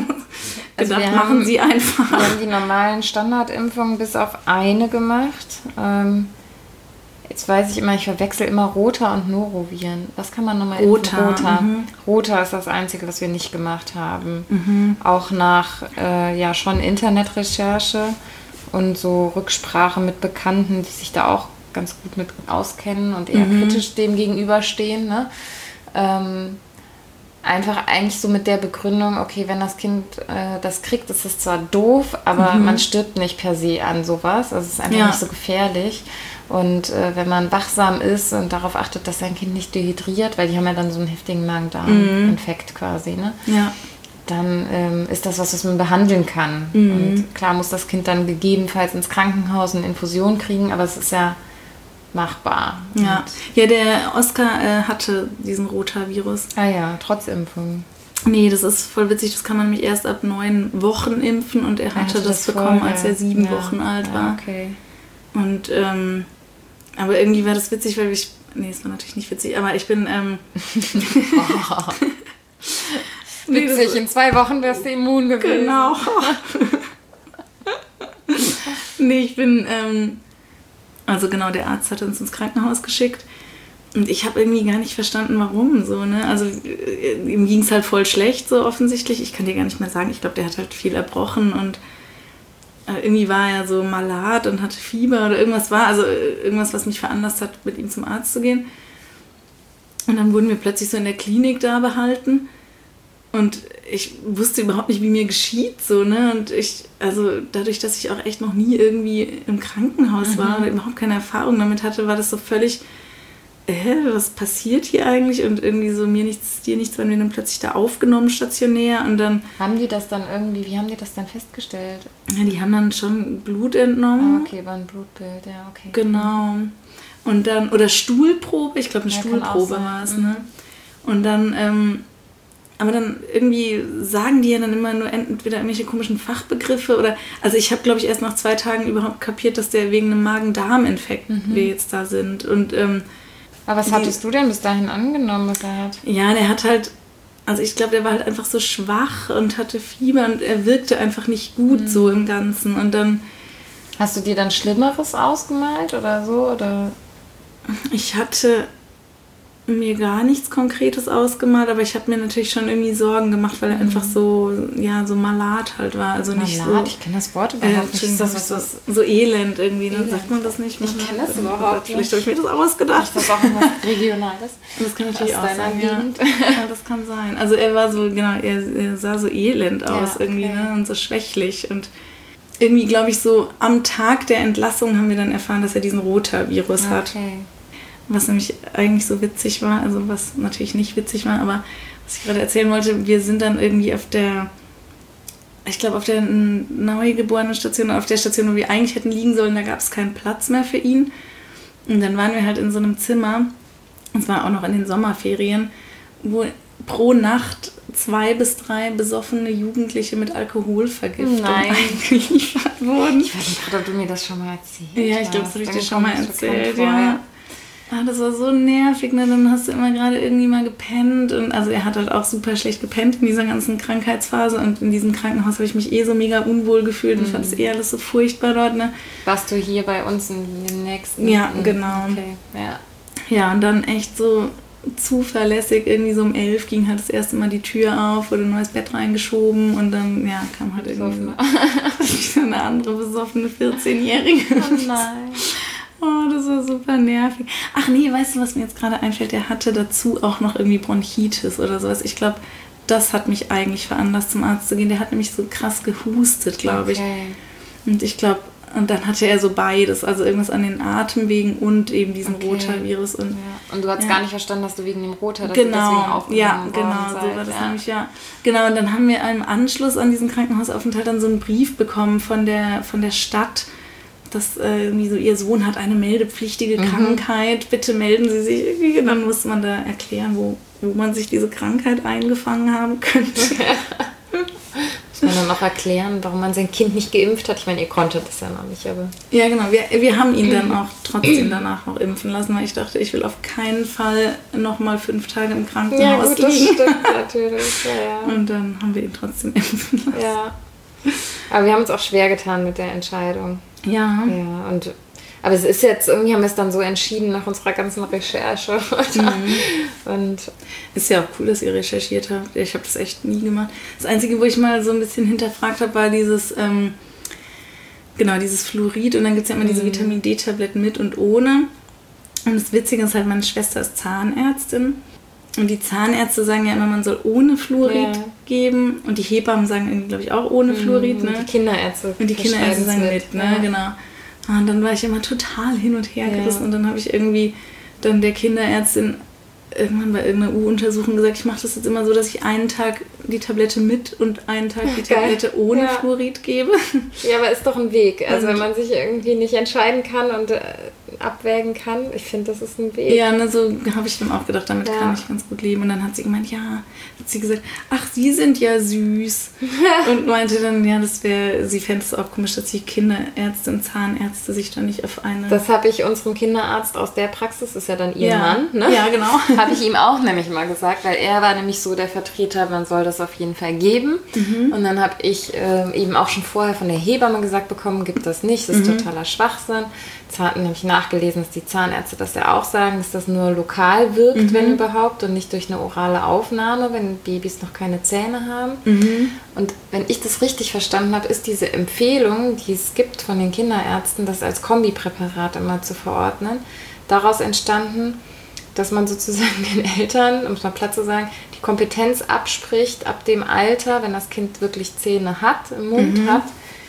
Also gedacht, wir machen haben, Sie einfach. Wir haben die normalen Standardimpfungen bis auf eine gemacht. Ähm, jetzt weiß ich immer, ich verwechsel immer Rota und Noroviren. Was kann man nochmal Rota. impfen? Rota. Mhm. Rota ist das Einzige, was wir nicht gemacht haben. Mhm. Auch nach, äh, ja, schon Internetrecherche und so Rücksprache mit Bekannten, die sich da auch ganz gut mit auskennen und eher Mhm. kritisch dem gegenüberstehen, ne? Ähm, einfach eigentlich so mit der Begründung, okay, wenn das Kind äh, das kriegt, ist es zwar doof, aber Mhm. man stirbt nicht per se an sowas. Also es ist einfach Ja. nicht so gefährlich. Und äh, wenn man wachsam ist und darauf achtet, dass sein Kind nicht dehydriert, weil die haben ja dann so einen heftigen Magen-Darm-Infekt quasi, ne? Ja. Dann ähm, ist das was, was man behandeln kann. Mhm. Und klar muss das Kind dann gegebenenfalls ins Krankenhaus eine Infusion kriegen, aber es ist ja machbar. Ja, ja, der Oscar äh, hatte diesen Rotavirus. Ah ja, trotz Impfung. Nee, das ist voll witzig, das kann man nämlich erst ab neun Wochen impfen und er hatte, hatte das, das bekommen, vorher. als er sieben Ja. Wochen alt Ja, war. okay. Und, ähm, aber irgendwie war das witzig, weil ich, nee, es war natürlich nicht witzig, aber ich bin, ähm, Nee, das- Witzig, in zwei Wochen wärst du immun gewesen. genau. Nee, ich bin, ähm, also genau, der Arzt hat uns ins Krankenhaus geschickt und ich habe irgendwie gar nicht verstanden, warum so, ne? Also äh, ihm ging es halt voll schlecht, so offensichtlich. Ich kann dir gar nicht mehr sagen, ich glaube, der hat halt viel erbrochen und äh, irgendwie war er so malat und hatte Fieber oder irgendwas war, also äh, irgendwas, was mich veranlasst hat, mit ihm zum Arzt zu gehen. Und dann wurden wir plötzlich so in der Klinik da behalten. Und ich wusste überhaupt nicht, wie mir geschieht, so, ne? Und ich, also dadurch, dass ich auch echt noch nie irgendwie im Krankenhaus war oder überhaupt keine Erfahrung damit hatte, war das so völlig, hä, was passiert hier eigentlich? Und irgendwie so mir nichts, dir nichts, wenn wir dann plötzlich da aufgenommen, stationär. Und dann, Haben die das dann irgendwie, wie haben die das dann festgestellt? ja, die haben dann schon Blut entnommen. Ah, okay, war ein Blutbild, ja, okay. Genau. Und dann, oder Stuhlprobe, ich glaube eine Ja, kann auch Stuhlprobe sein. war es, Mhm. ne? Und dann, ähm, aber dann irgendwie sagen die ja dann immer nur entweder irgendwelche komischen Fachbegriffe oder, also ich habe, glaube ich, erst nach zwei Tagen überhaupt kapiert, dass der wegen einem Magen-Darm-Infekt Mhm. wir jetzt da sind. Und ähm, Aber was Die- hattest du denn bis dahin angenommen, was er hat? ja, der hat halt, also ich glaube, der war halt einfach so schwach und hatte Fieber und er wirkte einfach nicht gut Mhm. so im Ganzen. Und dann, Hast du dir dann Schlimmeres ausgemalt oder so? Oder? ich hatte mir gar nichts Konkretes ausgemalt, aber ich habe mir natürlich schon irgendwie Sorgen gemacht, weil er einfach so, ja, so malat halt war. Also nicht Malat? so. Ich kenne das Wort Äh, überhaupt nicht. Ist das so, was, was so elend irgendwie, ne? Elend. Sagt man das nicht? Ich kenn das überhaupt nicht. Vielleicht habe ich mir das ausgedacht. ist das auch was Regionales? Das kann natürlich Aus auch deiner sein, ja. Gegend? Ja, das kann sein. Also er war so, genau, er, er sah so elend aus Ja, irgendwie, okay. ne? Und so schwächlich. Und irgendwie, glaube ich, so am Tag der Entlassung haben wir dann erfahren, dass er diesen Rotavirus hat. Okay. Was nämlich eigentlich so witzig war, also was natürlich nicht witzig war, aber was ich gerade erzählen wollte, wir sind dann irgendwie auf der, ich glaube auf der Neugeborenenstation, auf der Station, wo wir eigentlich hätten liegen sollen, da gab es keinen Platz mehr für ihn. Und dann waren wir halt in so einem Zimmer, und zwar auch noch in den Sommerferien, wo pro Nacht zwei bis drei besoffene Jugendliche mit Alkoholvergiftung Nein. eingeliefert wurden. Ich weiß nicht, ob du mir das schon mal erzählt Ja, ich glaube, das habe ich dir Dann schon mal kommt es bekannt erzählt, vor, ja. Ah, das war so nervig, ne? Dann hast du immer gerade irgendwie mal gepennt. Und also er hat halt auch super schlecht gepennt in dieser ganzen Krankheitsphase. Und in diesem Krankenhaus habe ich mich eh so mega unwohl gefühlt und fand es eh alles so furchtbar dort, ne? Warst du hier bei uns in den nächsten? Ja, genau. Okay, ja. Ja, und dann echt so zuverlässig, irgendwie so um elf ging halt das erste Mal die Tür auf, wurde ein neues Bett reingeschoben und dann, ja, kam halt irgendwie so eine andere besoffene vierzehnjährige. Oh nein. Oh, das war super nervig. Ach nee, weißt du, was mir jetzt gerade einfällt? Der hatte dazu auch noch irgendwie Bronchitis oder sowas. Ich glaube, das hat mich eigentlich veranlasst, zum Arzt zu gehen. Der hat nämlich so krass gehustet, glaube ich. Okay. Und ich glaube, und dann hatte er so beides. Also irgendwas an den Atemwegen und eben diesen Okay. Rotavirus. Und Ja. Und du hast Ja. gar nicht verstanden, dass du wegen dem Rota, dass ihr deswegen genau, aufgenommen ja, worden genau, seid. so war das ja. nämlich, ja. Genau, und dann haben wir im Anschluss an diesen Krankenhausaufenthalt dann so einen Brief bekommen von der, von der Stadt, dass äh, irgendwie so, ihr Sohn hat eine meldepflichtige Mhm. Krankheit, bitte melden Sie sich irgendwie. Und dann muss man da erklären, wo, wo man sich diese Krankheit eingefangen haben könnte. Muss man dann noch erklären, warum man sein Kind nicht geimpft hat? Ich meine, ihr konntet das ja noch nicht, aber... Ja, genau. Wir, wir haben ihn dann auch trotzdem danach noch impfen lassen, weil ich dachte, ich will auf keinen Fall nochmal fünf Tage im Krankenhaus liegen. stimmt natürlich. Ja, ja. Und dann haben wir ihn trotzdem impfen lassen. ja. Aber wir haben uns auch schwer getan mit der Entscheidung. Ja. Ja, und Aber es ist jetzt, irgendwie haben wir es dann so entschieden nach unserer ganzen Recherche. Mhm. Und ist ja auch cool, dass ihr recherchiert habt. Ich habe das echt nie gemacht. Das Einzige, wo ich mal so ein bisschen hinterfragt habe, war dieses, ähm, genau, dieses Fluorid. Und dann gibt es ja immer mhm. diese Vitamin D-Tabletten mit und ohne. Und das Witzige ist halt, meine Schwester ist Zahnärztin. Und die Zahnärzte sagen ja immer, man soll ohne Fluorid ja. geben. Und die Hebammen sagen irgendwie, glaube ich, auch ohne Fluorid. Ne? Und die Kinderärzte. Und die Kinderärzte sagen mit, mit ne? Ja. Genau. Und dann war ich immer total hin und her gerissen. Ja. Und dann habe ich irgendwie dann der Kinderärztin irgendwann bei irgendeiner U-Untersuchung gesagt, ich mache das jetzt immer so, dass ich einen Tag die Tablette mit und einen Tag die Tablette Geil. ohne ja. Fluorid gebe. Ja, aber ist doch ein Weg. Also und wenn man sich irgendwie nicht entscheiden kann und äh, abwägen kann, ich finde, das ist ein Weg. Ja, ne, so habe ich dann auch gedacht, damit ja. kann ich ganz gut leben. Und dann hat sie gemeint, ja, hat sie gesagt, ach, Sie sind ja süß. Und meinte dann, ja, das wäre, sie fände es auch komisch, dass die Kinderärzte und Zahnärzte sich da nicht auf eine... Das habe ich unserem Kinderarzt aus der Praxis, ist ja dann ihr ja. Mann, ne? Ja, genau. Habe ich ihm auch nämlich mal gesagt, weil er war nämlich so der Vertreter, man soll das auf jeden Fall geben. Mhm. Und dann habe ich äh, eben auch schon vorher von der Hebamme gesagt bekommen, gibt das nicht, das ist mhm. totaler Schwachsinn. Jetzt hatten nämlich nachgelesen, dass die Zahnärzte das ja auch sagen, dass das nur lokal wirkt, mhm. wenn überhaupt, und nicht durch eine orale Aufnahme, wenn Babys noch keine Zähne haben. Mhm. Und wenn ich das richtig verstanden habe, ist diese Empfehlung, die es gibt von den Kinderärzten, das als Kombipräparat immer zu verordnen, daraus entstanden, dass man sozusagen den Eltern, um es mal platt zu sagen, die Kompetenz abspricht, ab dem Alter, wenn das Kind wirklich Zähne hat, im Mund mhm. hat,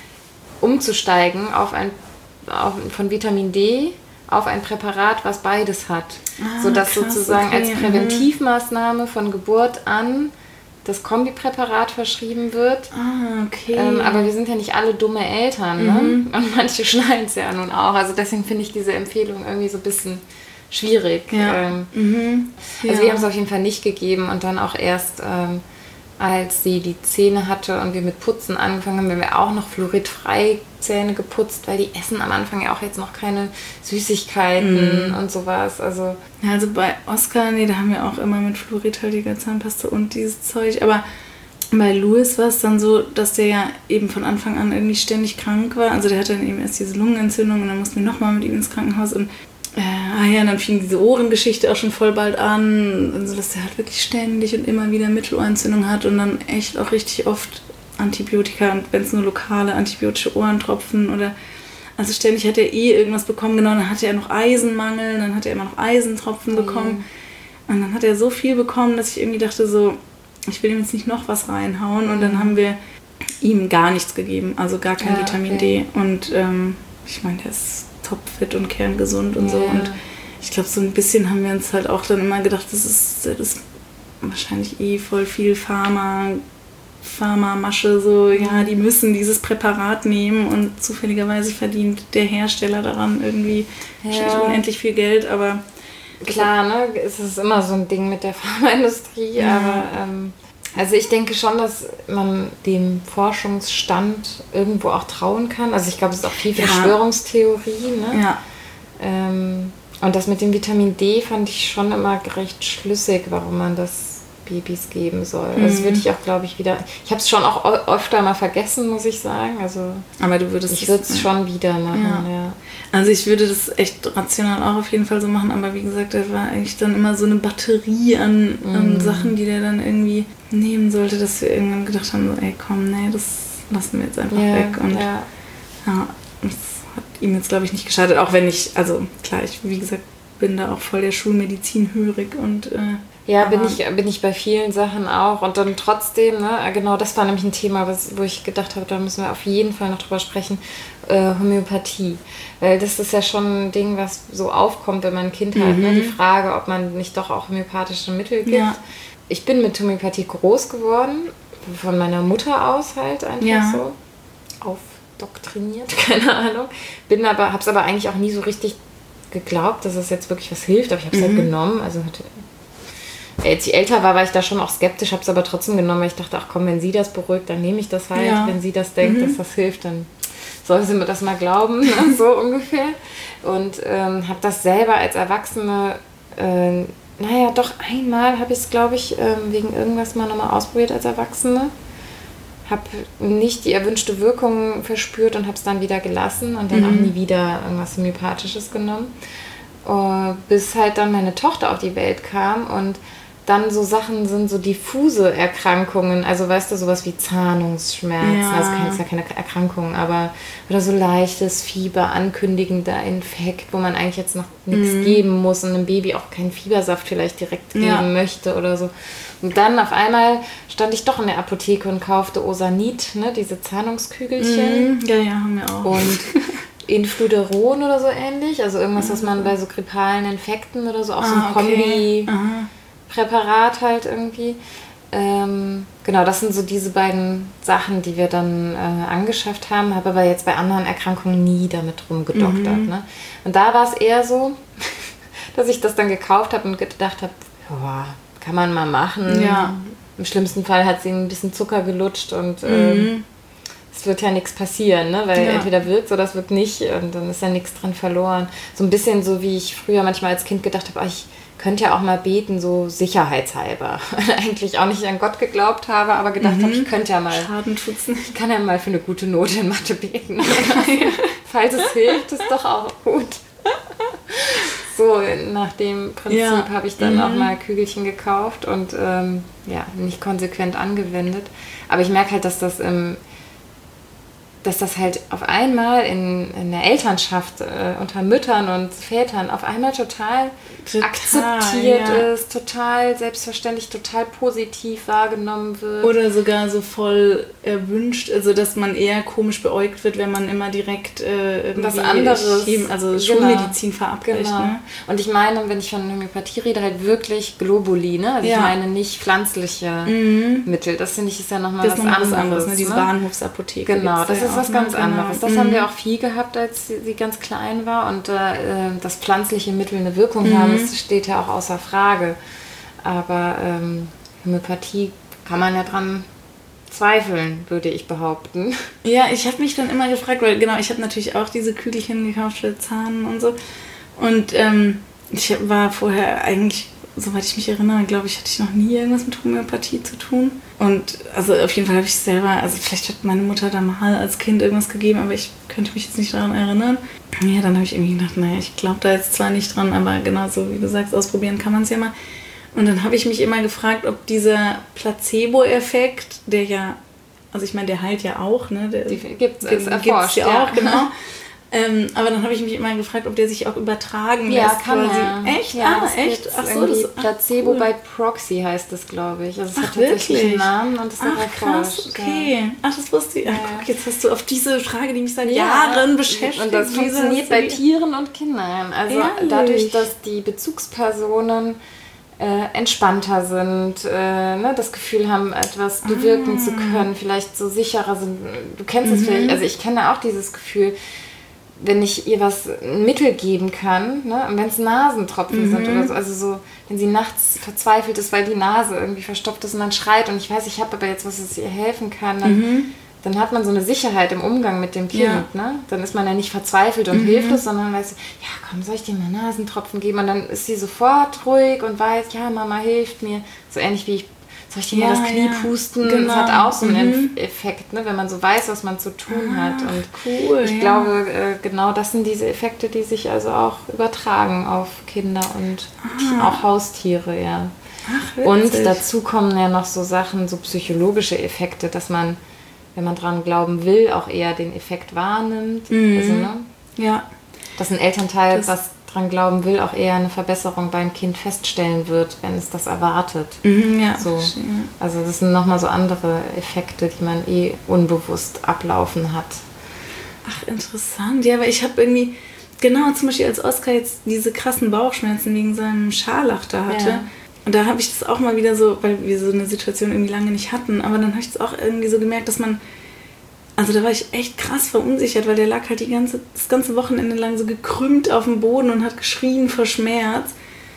umzusteigen auf ein auf, von Vitamin D auf ein Präparat, was beides hat. Ah, sodass krass, sozusagen okay. als Präventivmaßnahme von Geburt an das Kombipräparat verschrieben wird. Ah, okay. Ähm, aber wir sind ja nicht alle dumme Eltern, ne? Mhm. Und manche schneiden es ja nun auch. Also deswegen finde ich diese Empfehlung irgendwie so ein bisschen schwierig. Ja. Ähm, mhm. Also ja. wir haben es auf jeden Fall nicht gegeben und dann auch erst... Ähm, als sie die Zähne hatte und wir mit Putzen angefangen haben, haben wir auch noch fluoridfrei Zähne geputzt, weil die essen am Anfang ja auch jetzt noch keine Süßigkeiten mm. und sowas. Also, ja, also bei Oscar, nee, da haben wir auch immer mit fluoridhaltiger Zahnpasta und dieses Zeug, aber bei Louis war es dann so, dass der ja eben von Anfang an irgendwie ständig krank war. Also der hatte dann eben erst diese Lungenentzündung und dann mussten wir nochmal mit ihm ins Krankenhaus und Äh, ah ja, und dann fing diese Ohrengeschichte auch schon voll bald an, also dass der halt wirklich ständig und immer wieder Mittelohrentzündung hat und dann echt auch richtig oft Antibiotika und wenn es nur lokale antibiotische Ohrentropfen oder, also ständig hat er eh irgendwas bekommen, genau, dann hatte er noch Eisenmangel, dann hat er immer noch Eisentropfen mhm. bekommen und dann hat er so viel bekommen, dass ich irgendwie dachte so, ich will ihm jetzt nicht noch was reinhauen und dann haben wir ihm gar nichts gegeben, also gar kein ja, Vitamin okay. D und ähm, ich meine, der ist topfit und kerngesund und ja. so. Und ich glaube, so ein bisschen haben wir uns halt auch dann immer gedacht, das ist, das ist wahrscheinlich eh voll viel Pharma, Pharma-Masche, so, ja, die müssen dieses Präparat nehmen und zufälligerweise verdient der Hersteller daran irgendwie ja. unendlich viel Geld, aber... Klar, ne, es ist immer so ein Ding mit der Pharmaindustrie, ja. aber... Ähm Also ich denke schon, dass man dem Forschungsstand irgendwo auch trauen kann. Also ich glaube, es ist auch viel Verschwörungstheorie. Ne? Ja. Ähm, und das mit dem Vitamin D fand ich schon immer recht schlüssig, warum man das Babys geben soll. Mhm. Das würde ich auch, glaube ich, wieder... Ich habe es schon auch öfter mal vergessen, muss ich sagen. Also aber du würdest ich würde es schon wieder machen, ja. ja. Also ich würde das echt rational auch auf jeden Fall so machen, aber wie gesagt, da war eigentlich dann immer so eine Batterie an, mm. an Sachen, die der dann irgendwie nehmen sollte, dass wir irgendwann gedacht haben, so, ey komm, nee, das lassen wir jetzt einfach ja, weg. Und ja. ja, das hat ihm jetzt, glaube ich, nicht geschadet, auch wenn ich, also klar, ich, wie gesagt, bin da auch voll der Schulmedizin hörig und äh, ja, bin ich, bin ich bei vielen Sachen auch. Und dann trotzdem, ne, genau, das war nämlich ein Thema, was, wo ich gedacht habe, da müssen wir auf jeden Fall noch drüber sprechen, äh, Homöopathie. Weil das ist ja schon ein Ding, was so aufkommt, wenn man ein Kind mhm. hat. Ne? Die Frage, ob man nicht doch auch homöopathische Mittel gibt. Ja. Ich bin mit Homöopathie groß geworden, von meiner Mutter aus halt einfach ja. so aufdoktriniert, keine Ahnung. Bin aber, hab's aber eigentlich auch nie so richtig geglaubt, dass es jetzt wirklich was hilft, aber ich habe es mhm. halt genommen. Also hatte, als ich älter war, war ich da schon auch skeptisch, habe es aber trotzdem genommen, weil ich dachte, ach komm, wenn sie das beruhigt, dann nehme ich das halt. Ja. Wenn sie das denkt, mhm. dass das hilft, dann soll sie mir das mal glauben, ne? So ungefähr. Und ähm, habe das selber als Erwachsene, äh, naja, doch einmal habe ich es, glaube ich, ähm, wegen irgendwas mal nochmal ausprobiert als Erwachsene. habe nicht die erwünschte Wirkung verspürt und habe es dann wieder gelassen und dann mhm. auch nie wieder irgendwas Homöopathisches genommen. Uh, bis halt dann meine Tochter auf die Welt kam und dann so Sachen sind, so diffuse Erkrankungen, also weißt du, sowas wie Zahnungsschmerzen, ja. also keine, ja keine Erkrankungen, aber oder so leichtes Fieber, ankündigender Infekt, wo man eigentlich jetzt noch nichts mhm. geben muss und einem Baby auch keinen Fiebersaft vielleicht direkt geben ja. möchte oder so. Und dann auf einmal stand ich doch in der Apotheke und kaufte Osanit, ne, diese Zahnungskügelchen. Mhm. Ja, ja, haben wir auch. Und Influderon oder so ähnlich, also irgendwas, was man bei so grippalen Infekten oder so, auch ah, so ein Kombi... Okay. Präparat halt irgendwie. Ähm, genau, das sind so diese beiden Sachen, die wir dann äh, angeschafft haben, habe aber jetzt bei anderen Erkrankungen nie damit rumgedoktert. Mhm. Ne? Und da war es eher so, dass ich das dann gekauft habe und gedacht habe, boah, kann man mal machen. Ja. Im schlimmsten Fall hat sie ein bisschen Zucker gelutscht und ähm, mhm. es wird ja nichts passieren, ne? Weil ja. entweder wirkt oder es wirkt nicht und dann ist ja nichts dran verloren. So ein bisschen so, wie ich früher manchmal als Kind gedacht habe, oh, ich könnte ja auch mal beten, so sicherheitshalber. Eigentlich auch nicht an Gott geglaubt habe, aber gedacht mhm. habe, ich könnte ja mal... Schaden tut's nicht. Ich kann ja mal für eine gute Note in Mathe beten. Falls es hilft, ist doch auch gut. So, nach dem Prinzip ja. habe ich dann mhm. auch mal Kügelchen gekauft und ähm, ja, nicht konsequent angewendet. Aber ich merke halt, dass das im... dass das halt auf einmal in, in der Elternschaft äh, unter Müttern und Vätern auf einmal total, total akzeptiert ja. ist, total selbstverständlich, total positiv wahrgenommen wird. Oder sogar so voll erwünscht, also dass man eher komisch beäugt wird, wenn man immer direkt äh, irgendwie was anderes, Chem, also genau. Schulmedizin verabreicht. Genau. Ne? Und ich meine, wenn ich von Homöopathie rede, halt wirklich Globuli, ne? Also ja. ich meine nicht pflanzliche mhm. Mittel. Das finde ich ist ja nochmal was anderes. anderes ne? Diese ne? Bahnhofsapotheke. Genau, das ja ist was ganz genau. anderes. Das mhm. haben wir auch viel gehabt, als sie, sie ganz klein war. Und äh, dass pflanzliche Mittel eine Wirkung mhm. haben, das steht ja auch außer Frage. Aber ähm, Homöopathie kann man ja dran zweifeln, würde ich behaupten. Ja, ich habe mich dann immer gefragt, weil genau, ich habe natürlich auch diese Kügelchen gekauft für Zahn und so. Und ähm, ich war vorher eigentlich, soweit ich mich erinnere, glaube ich, hatte ich noch nie irgendwas mit Homöopathie zu tun. Und also auf jeden Fall habe ich selber, also vielleicht hat meine Mutter da mal als Kind irgendwas gegeben, aber ich könnte mich jetzt nicht daran erinnern. Ja, dann habe ich irgendwie gedacht, naja, ich glaube da jetzt zwar nicht dran, aber genauso wie du sagst, ausprobieren kann man es ja mal. Und dann habe ich mich immer gefragt, ob dieser Placebo-Effekt, der ja, also ich meine, der heilt ja auch, ne? Der gibt es erforscht, ja, ja auch, genau. Ähm, aber dann habe ich mich immer gefragt, ob der sich auch übertragen ja, lässt. Kann quasi. er. Echt? Ja, ah, echt? Ach so, das Placebo cool. bei Proxy heißt das, glaube ich. Also es Ach, hat tatsächlich wirklich? einen Namen und ist Ach, krass, okay. Ja. Ach, das wusste ich. Ach, guck, jetzt hast du auf diese Frage, die mich seit ja. Jahren beschäftigt. Und das funktioniert bei Tieren und Kindern. Also Ehrlich? dadurch, dass die Bezugspersonen äh, entspannter sind, äh, ne, das Gefühl haben, etwas bewirken ah. zu können, vielleicht so sicherer sind. Du kennst es mhm. vielleicht, also ich kenne auch dieses Gefühl, wenn ich ihr was ein Mittel geben kann, ne, und wenn es Nasentropfen mhm. sind oder so, also so, wenn sie nachts verzweifelt ist, weil die Nase irgendwie verstopft ist und dann schreit und ich weiß, ich habe aber jetzt was, was ihr helfen kann, dann, mhm. dann hat man so eine Sicherheit im Umgang mit dem Kind, ja. ne? Dann ist man ja nicht verzweifelt und mhm. hilflos, sondern weiß, ja komm, soll ich dir mal Nasentropfen geben? Und dann ist sie sofort ruhig und weiß, ja, Mama hilft mir, so ähnlich wie ich soll ich dir ja, mal das Knie ja. pusten? Genau. Das hat auch so einen mhm. Effekt, ne? Wenn man so weiß, was man zu tun ah, hat. Und cool, ich ja. glaube, äh, genau das sind diese Effekte, die sich also auch übertragen auf Kinder und ah. auch Haustiere, ja. Ach, und dazu kommen ja noch so Sachen, so psychologische Effekte, dass man, wenn man dran glauben will, auch eher den Effekt wahrnimmt. Mhm. Also, ne? Ja. Dass ein Elternteil, das was dran glauben will, auch eher eine Verbesserung beim Kind feststellen wird, wenn es das erwartet. Mhm, ja. So. Also das sind nochmal so andere Effekte, die man eh unbewusst ablaufen hat. Ach, interessant. Ja, aber ich habe irgendwie, genau, zum Beispiel als Oskar jetzt diese krassen Bauchschmerzen wegen seinem Scharlach da hatte. Ja. Und da habe ich das auch mal wieder so, weil wir so eine Situation irgendwie lange nicht hatten, aber dann habe ich das auch irgendwie so gemerkt, dass man, also da war ich echt krass verunsichert, weil der lag halt die ganze, das ganze Wochenende lang so gekrümmt auf dem Boden und hat geschrien vor Schmerz.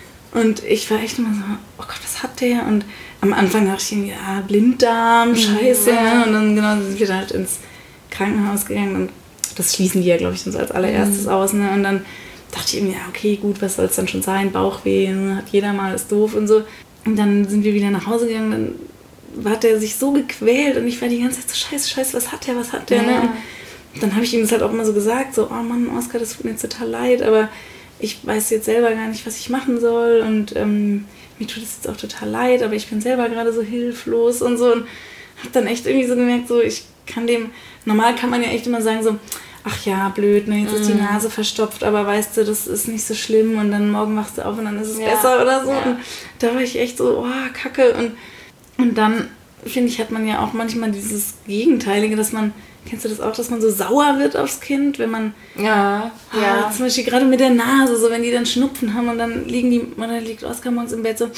Und ich war echt immer so, oh Gott, was hat der? Und am Anfang dachte ich, ja, Blinddarm, scheiße. Mhm. Und dann genau sind wir da halt ins Krankenhaus gegangen und das schließen die ja, glaube ich, dann so als allererstes mhm. aus. Ne? Und dann dachte ich mir, ja, okay, gut, was soll es dann schon sein? Bauchweh, ne? Hat jeder mal, ist doof und so. Und dann sind wir wieder nach Hause gegangen, dann hat er sich so gequält und ich war die ganze Zeit so, scheiße, scheiße, was hat der, was hat der, ja. ne? Und dann habe ich ihm das halt auch immer so gesagt, so, oh Mann, Oskar, das tut mir jetzt total leid, aber ich weiß jetzt selber gar nicht, was ich machen soll und ähm, mir tut es jetzt auch total leid, aber ich bin selber gerade so hilflos und so und habe dann echt irgendwie so gemerkt, so, ich kann dem, normal kann man ja echt immer sagen, so, ach ja, blöd, ne, jetzt mm. ist die Nase verstopft, aber weißt du, das ist nicht so schlimm und dann morgen wachst du auf und dann ist es ja. besser oder so. Ja. Und da war ich echt so, oh, Kacke. Und, und dann, finde ich, hat man ja auch manchmal dieses Gegenteilige, dass man, kennst du das auch, dass man so sauer wird aufs Kind, wenn man, ja, ah, ja. zum Beispiel gerade mit der Nase, so wenn die dann Schnupfen haben und dann liegen die, oder liegt Oskar morgens im Bett so,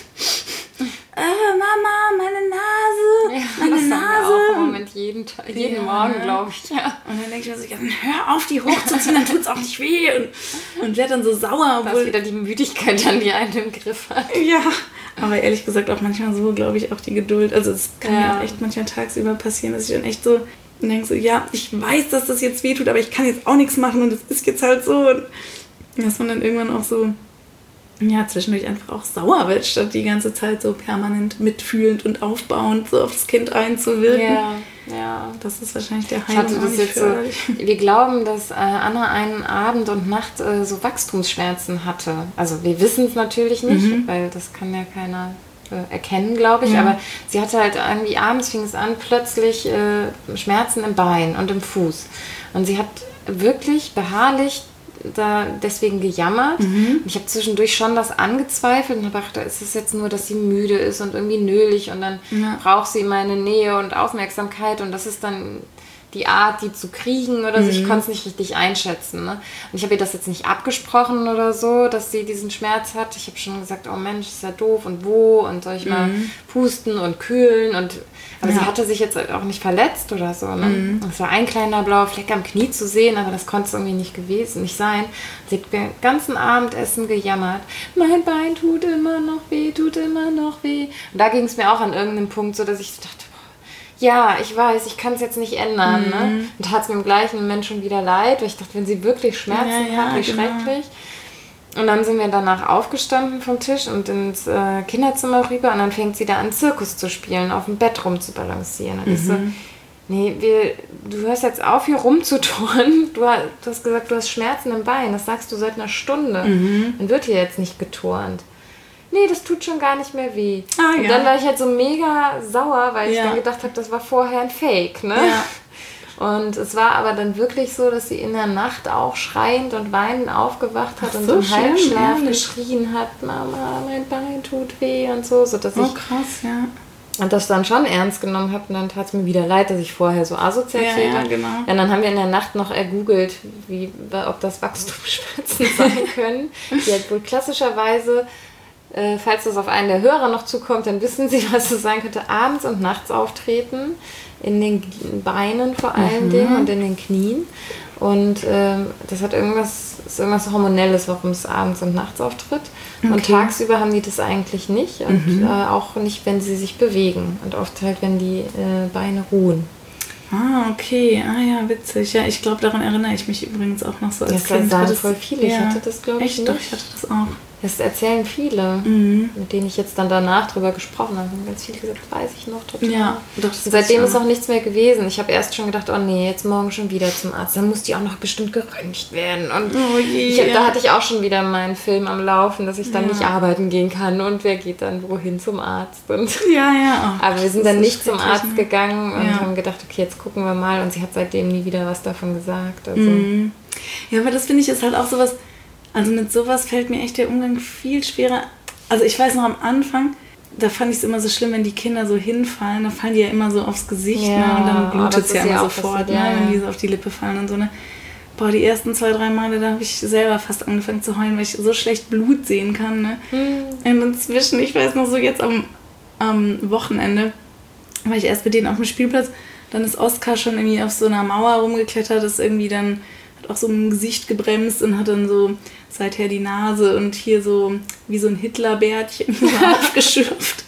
äh, Mama, meine Nase, ja, meine das Nase. Haben wir auch im Moment jeden, Tag, jeden ja. Morgen, glaube ich. Ja. Und dann denke ich mir so, ja, dann hör auf, die hochzuziehen, dann tut es auch nicht weh. Und, und werd dann so sauer. Obwohl das ist wieder die Müdigkeit dann, die einen im Griff hat. Ja, aber ehrlich gesagt auch manchmal so, glaube ich, auch die Geduld. Also es kann ja. ja auch echt manchmal tagsüber passieren, dass ich dann echt so denke, so, ja, ich weiß, dass das jetzt weh tut, aber ich kann jetzt auch nichts machen und es ist jetzt halt so. Und dass man dann irgendwann auch so ja, zwischendurch einfach auch sauer wird, statt die ganze Zeit so permanent mitfühlend und aufbauend so auf das Kind einzuwirken. Ja, ja. Das ist wahrscheinlich der Heilung. Ich hatte das jetzt so, wir glauben, dass äh, Anna einen Abend und Nacht äh, so Wachstumsschmerzen hatte. Also wir wissen es natürlich nicht, mhm. weil das kann ja keiner äh, erkennen, glaube ich. Ja. Aber sie hatte halt irgendwie abends, fing es an, plötzlich äh, Schmerzen im Bein und im Fuß. Und sie hat wirklich beharrlich da deswegen gejammert. Mhm. Ich habe zwischendurch schon das angezweifelt und habe gedacht, ist es jetzt nur, dass sie müde ist und irgendwie nölig und dann ja. braucht sie meine Nähe und Aufmerksamkeit und das ist dann die Art, die zu kriegen oder so. Mhm. Ich konnte es nicht richtig einschätzen. Ne? Und ich habe ihr das jetzt nicht abgesprochen oder so, dass sie diesen Schmerz hat. Ich habe schon gesagt, oh Mensch, ist ja doof und wo und soll ich mhm. mal pusten und kühlen und aber ja. sie hatte sich jetzt auch nicht verletzt oder so. Ne? Mhm. Es war ein kleiner blauer Fleck am Knie zu sehen, aber das konnte es irgendwie nicht gewesen, nicht sein. Sie hat den ganzen Abendessen gejammert. Mein Bein tut immer noch weh, tut immer noch weh. Und da ging es mir auch an irgendeinem Punkt so, dass ich dachte, ja, ich weiß, ich kann es jetzt nicht ändern. Mhm. Ne? Und da hat es mir im gleichen Moment schon wieder leid, weil ich dachte, wenn sie wirklich Schmerzen ja, ja, hat, wie genau. schrecklich. Und dann sind wir danach aufgestanden vom Tisch und ins äh, Kinderzimmer rüber und dann fängt sie da an, Zirkus zu spielen, auf dem Bett rumzubalancieren. Und mhm. ich so, nee, wir, du hörst jetzt auf, hier rumzuturnen. Du, du hast gesagt, du hast Schmerzen im Bein. Das sagst du seit einer Stunde. Mhm. Dann wird hier jetzt nicht geturnt. Nee, das tut schon gar nicht mehr weh. Ah, und ja. dann war ich halt so mega sauer, weil ja. ich dann gedacht habe, das war vorher ein Fake, ne? Ja. Und es war aber dann wirklich so, dass sie in der Nacht auch schreiend und weinend aufgewacht hat. Ach und so im Halbschlaf ja, geschrien hat, Mama, mein Bein tut weh und so, sodass oh, ich krass, ja. und das dann schon ernst genommen habe und dann tat es mir wieder leid, dass ich vorher so asozial erzählt ja, habe. Ja, genau. Ja, und dann haben wir in der Nacht noch ergoogelt, wie, ob das Wachstumsschmerzen sein können, die halt wohl klassischerweise, äh, falls das auf einen der Hörer noch zukommt, dann wissen Sie, was es sein könnte, abends und nachts auftreten, in den Beinen vor allen mhm. Dingen und in den Knien. Und ähm, das hat irgendwas, ist irgendwas Hormonelles, warum es abends und nachts auftritt. Okay. Und tagsüber haben die das eigentlich nicht. Und mhm. äh, auch nicht, wenn sie sich bewegen. Und oft halt, wenn die äh, Beine ruhen. Ah, okay. Ah ja, witzig. Ja, ich glaube, daran erinnere ich mich übrigens auch noch so als das Kind. Das voll viele. Ja. Ich hatte das, glaube ich, nicht. Doch, ich hatte das auch. Das erzählen viele, mhm. mit denen ich jetzt dann danach drüber gesprochen habe. Haben ganz viele gesagt, weiß ich noch total. Ja, doch, und seitdem ist auch nichts mehr gewesen. Ich habe erst schon gedacht, oh nee, jetzt morgen schon wieder zum Arzt. Dann muss die auch noch bestimmt geröntgt werden. Und oh je, ich hab, ja. da hatte ich auch schon wieder meinen Film am Laufen, dass ich dann ja. nicht arbeiten gehen kann. Und wer geht dann wohin zum Arzt? Und ja, ja. Oh, aber wir sind dann nicht zum Arzt ne? gegangen und ja. haben gedacht, okay, jetzt gucken wir mal. Und sie hat seitdem nie wieder was davon gesagt. Also. Mhm. Ja, aber das finde ich ist halt auch sowas. Also mit sowas fällt mir echt der Umgang viel schwerer. Also ich weiß noch am Anfang, da fand ich es immer so schlimm, wenn die Kinder so hinfallen, da fallen die ja immer so aufs Gesicht ja, ne? Und dann blutet es ja immer sofort, ne? Ja. Wenn die so auf die Lippe fallen und so. Ne? Boah, die ersten zwei, drei Male, da habe ich selber fast angefangen zu heulen, weil ich so schlecht Blut sehen kann. Ne? Mhm. Und inzwischen, ich weiß noch so jetzt am, am Wochenende, war ich erst mit denen auf dem Spielplatz, dann ist Oskar schon irgendwie auf so einer Mauer rumgeklettert, ist irgendwie dann auch so im Gesicht gebremst und hat dann so seither die Nase und hier so wie so ein Hitlerbärtchen so aufgeschürft.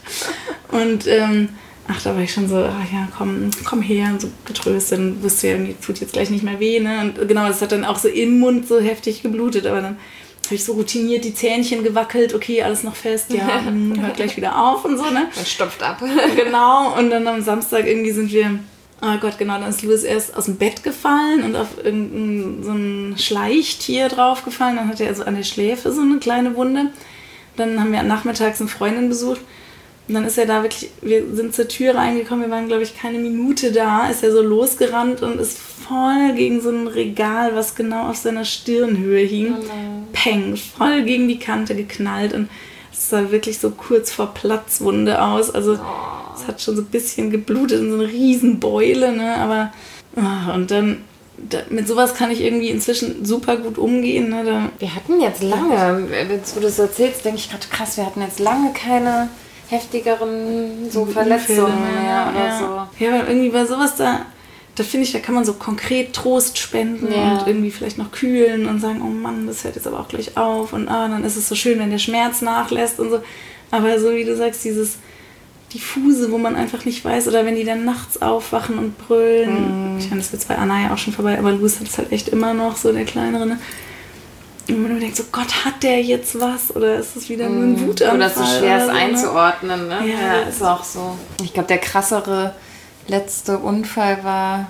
Und ähm, ach, da war ich schon so, ach ja, komm, komm her, und so getröstet, dann wusste ja, irgendwie tut jetzt gleich nicht mehr weh, ne? Und genau, das hat dann auch so im Mund so heftig geblutet, aber dann habe ich so routiniert die Zähnchen gewackelt, okay, alles noch fest, ja, hört gleich wieder auf und so, ne? Man stopft ab. Genau, und dann am Samstag irgendwie sind wir, oh Gott, genau, dann ist Louis erst aus dem Bett gefallen und auf irgendein so ein Schleichtier draufgefallen, dann hatte er so an der Schläfe so eine kleine Wunde. Dann haben wir nachmittags eine Freundin besucht. Und dann ist er da wirklich, wir sind zur Tür reingekommen, wir waren, glaube ich, keine Minute da, ist er so losgerannt und ist voll gegen so ein Regal, was genau auf seiner Stirnhöhe hing, oh peng, voll gegen die Kante geknallt und es sah wirklich so kurz vor Platzwunde aus, also oh. Es hat schon so ein bisschen geblutet in so eine Riesenbeule, ne, aber, oh, und dann, da, mit sowas kann ich irgendwie inzwischen super gut umgehen, ne, da, wir hatten jetzt lange, wenn du das erzählst, denke ich gerade, krass, wir hatten jetzt lange keine heftigeren so Verletzungen mehr oder ja. so. Ja, weil irgendwie bei sowas da, da finde ich, da kann man so konkret Trost spenden ja. und irgendwie vielleicht noch kühlen und sagen, oh Mann, das hört jetzt aber auch gleich auf und ah, dann ist es so schön, wenn der Schmerz nachlässt und so. Aber so wie du sagst, dieses diffuse, wo man einfach nicht weiß, oder wenn die dann nachts aufwachen und brüllen. Mm. Ich meine, das ist jetzt bei Anna ja auch schon vorbei, aber Louis hat es halt echt immer noch, so der Kleinere, ne? Und man denkt so, Gott, hat der jetzt was? Oder ist es wieder nur ein Wutanfall? Oder ist es schwer, es so, einzuordnen, ne? Ja, ja, ist auch so. Ich glaube, der krassere letzte Unfall war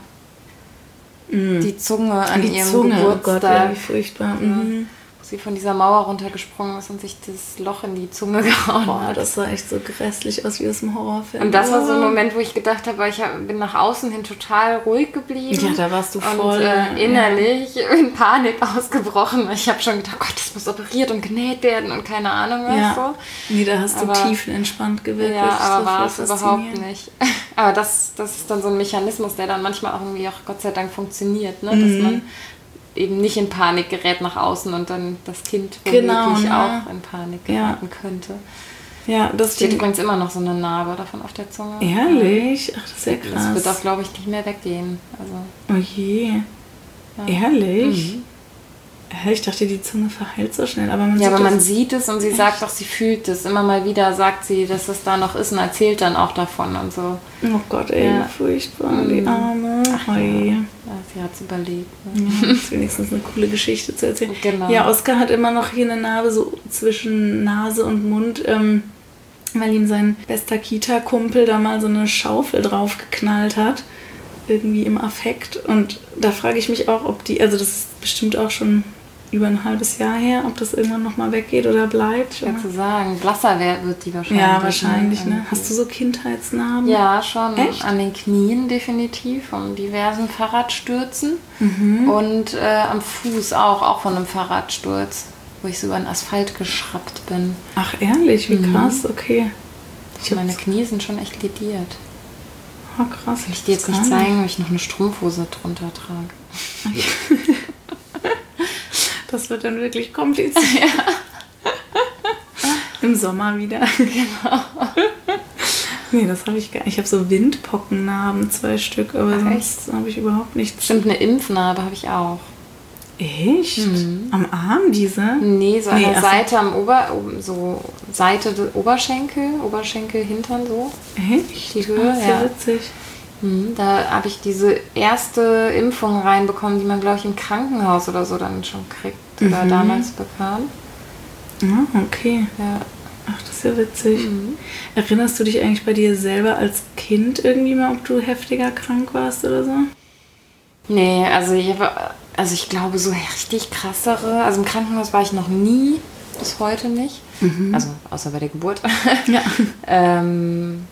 mm. die Zunge an die ihrem Zunge. Geburtstag. Oh Gott, ja, wie furchtbar. Mhm. Wo sie von dieser Mauer runtergesprungen ist und sich das Loch in die Zunge gehauen Boah, hat. das sah echt so grässlich aus wie aus dem Horrorfilm. Und das war so ein Moment, wo ich gedacht habe, weil ich bin nach außen hin total ruhig geblieben. Ja, da warst du voll. Und äh, innerlich ja. in Panik ausgebrochen. Ich habe schon gedacht, Gott, das muss operiert und genäht werden und keine Ahnung was. Ja. So. Nee, da hast aber, du tiefenentspannt gewirkt. Ja, aber war es überhaupt nicht. Aber das, das ist dann so ein Mechanismus, der dann manchmal auch irgendwie auch Gott sei Dank funktioniert, ne? Dass mhm. man eben nicht in Panik gerät nach außen und dann das Kind womöglich genau, ne? auch in Panik geraten ja. könnte. Ja, das steht übrigens immer noch so eine Narbe davon auf der Zunge. Ehrlich? Ach, das ist ja krass. Das wird auch, glaube ich, nicht mehr weggehen. Also, oh je. Ja. Ehrlich? Mhm. Ich dachte, die Zunge verheilt so schnell, aber man ja, sieht aber das man sieht es und sie echt? sagt doch, sie fühlt es. Immer mal wieder sagt sie, dass es da noch ist und erzählt dann auch davon und so. Oh Gott, ey, ja. furchtbar, mhm. die Arme. Ach, ja. ja, sie hat es überlebt. Ne? Ja, das ist wenigstens eine coole Geschichte zu erzählen. Genau. Ja, Oskar hat immer noch hier eine Narbe so zwischen Nase und Mund, ähm, weil ihm sein bester Kita-Kumpel da mal so eine Schaufel drauf geknallt hat. Irgendwie im Affekt. Und da frage ich mich auch, ob die, also das ist bestimmt auch schon über ein halbes Jahr her, ob das irgendwann nochmal weggeht oder bleibt. Schwer zu sagen. Blasser wird die wahrscheinlich. Ja, wahrscheinlich. Ne? Hast du so Kindheitsnarben? Ja, schon. Echt? An den Knien definitiv, von diversen Fahrradstürzen. Mhm. Und äh, am Fuß auch, auch von einem Fahrradsturz, wo ich so über den Asphalt geschraubt bin. Ach, ehrlich? Wie mhm. krass, okay. Ich meine Knie sind schon echt lediert. Oh, krass. Soll ich dir jetzt nicht zeigen, weil ich noch eine Strumpfhose drunter trage? Okay. Das wird dann wirklich kompliziert. Ja. Im Sommer wieder. Genau. Nee, das habe ich gar nicht. Ich habe so Windpockennarben, zwei Stück, aber Ach, sonst habe ich überhaupt nichts. Stimmt, eine Impfnarbe habe ich auch. Echt? Mhm. Am Arm diese? Nee, so an nee, der Seite am Ober... so Seite des Oberschenkel, Oberschenkel, Hintern so. Echt? Die Höhe, Ach, ja. witzig. Mhm, da habe ich diese erste Impfung reinbekommen, die man, glaube ich, im Krankenhaus oder so dann schon kriegt. Mhm. Oder damals bekam. Ah, okay. Ja. Ach, das ist ja witzig. Mhm. Erinnerst du dich eigentlich bei dir selber als Kind irgendwie mal, ob du heftiger krank warst oder so? Nee, also ich, habe, also ich glaube, so richtig krassere... Also im Krankenhaus war ich noch nie, bis heute nicht. Mhm. Also außer bei der Geburt. Ja. ähm...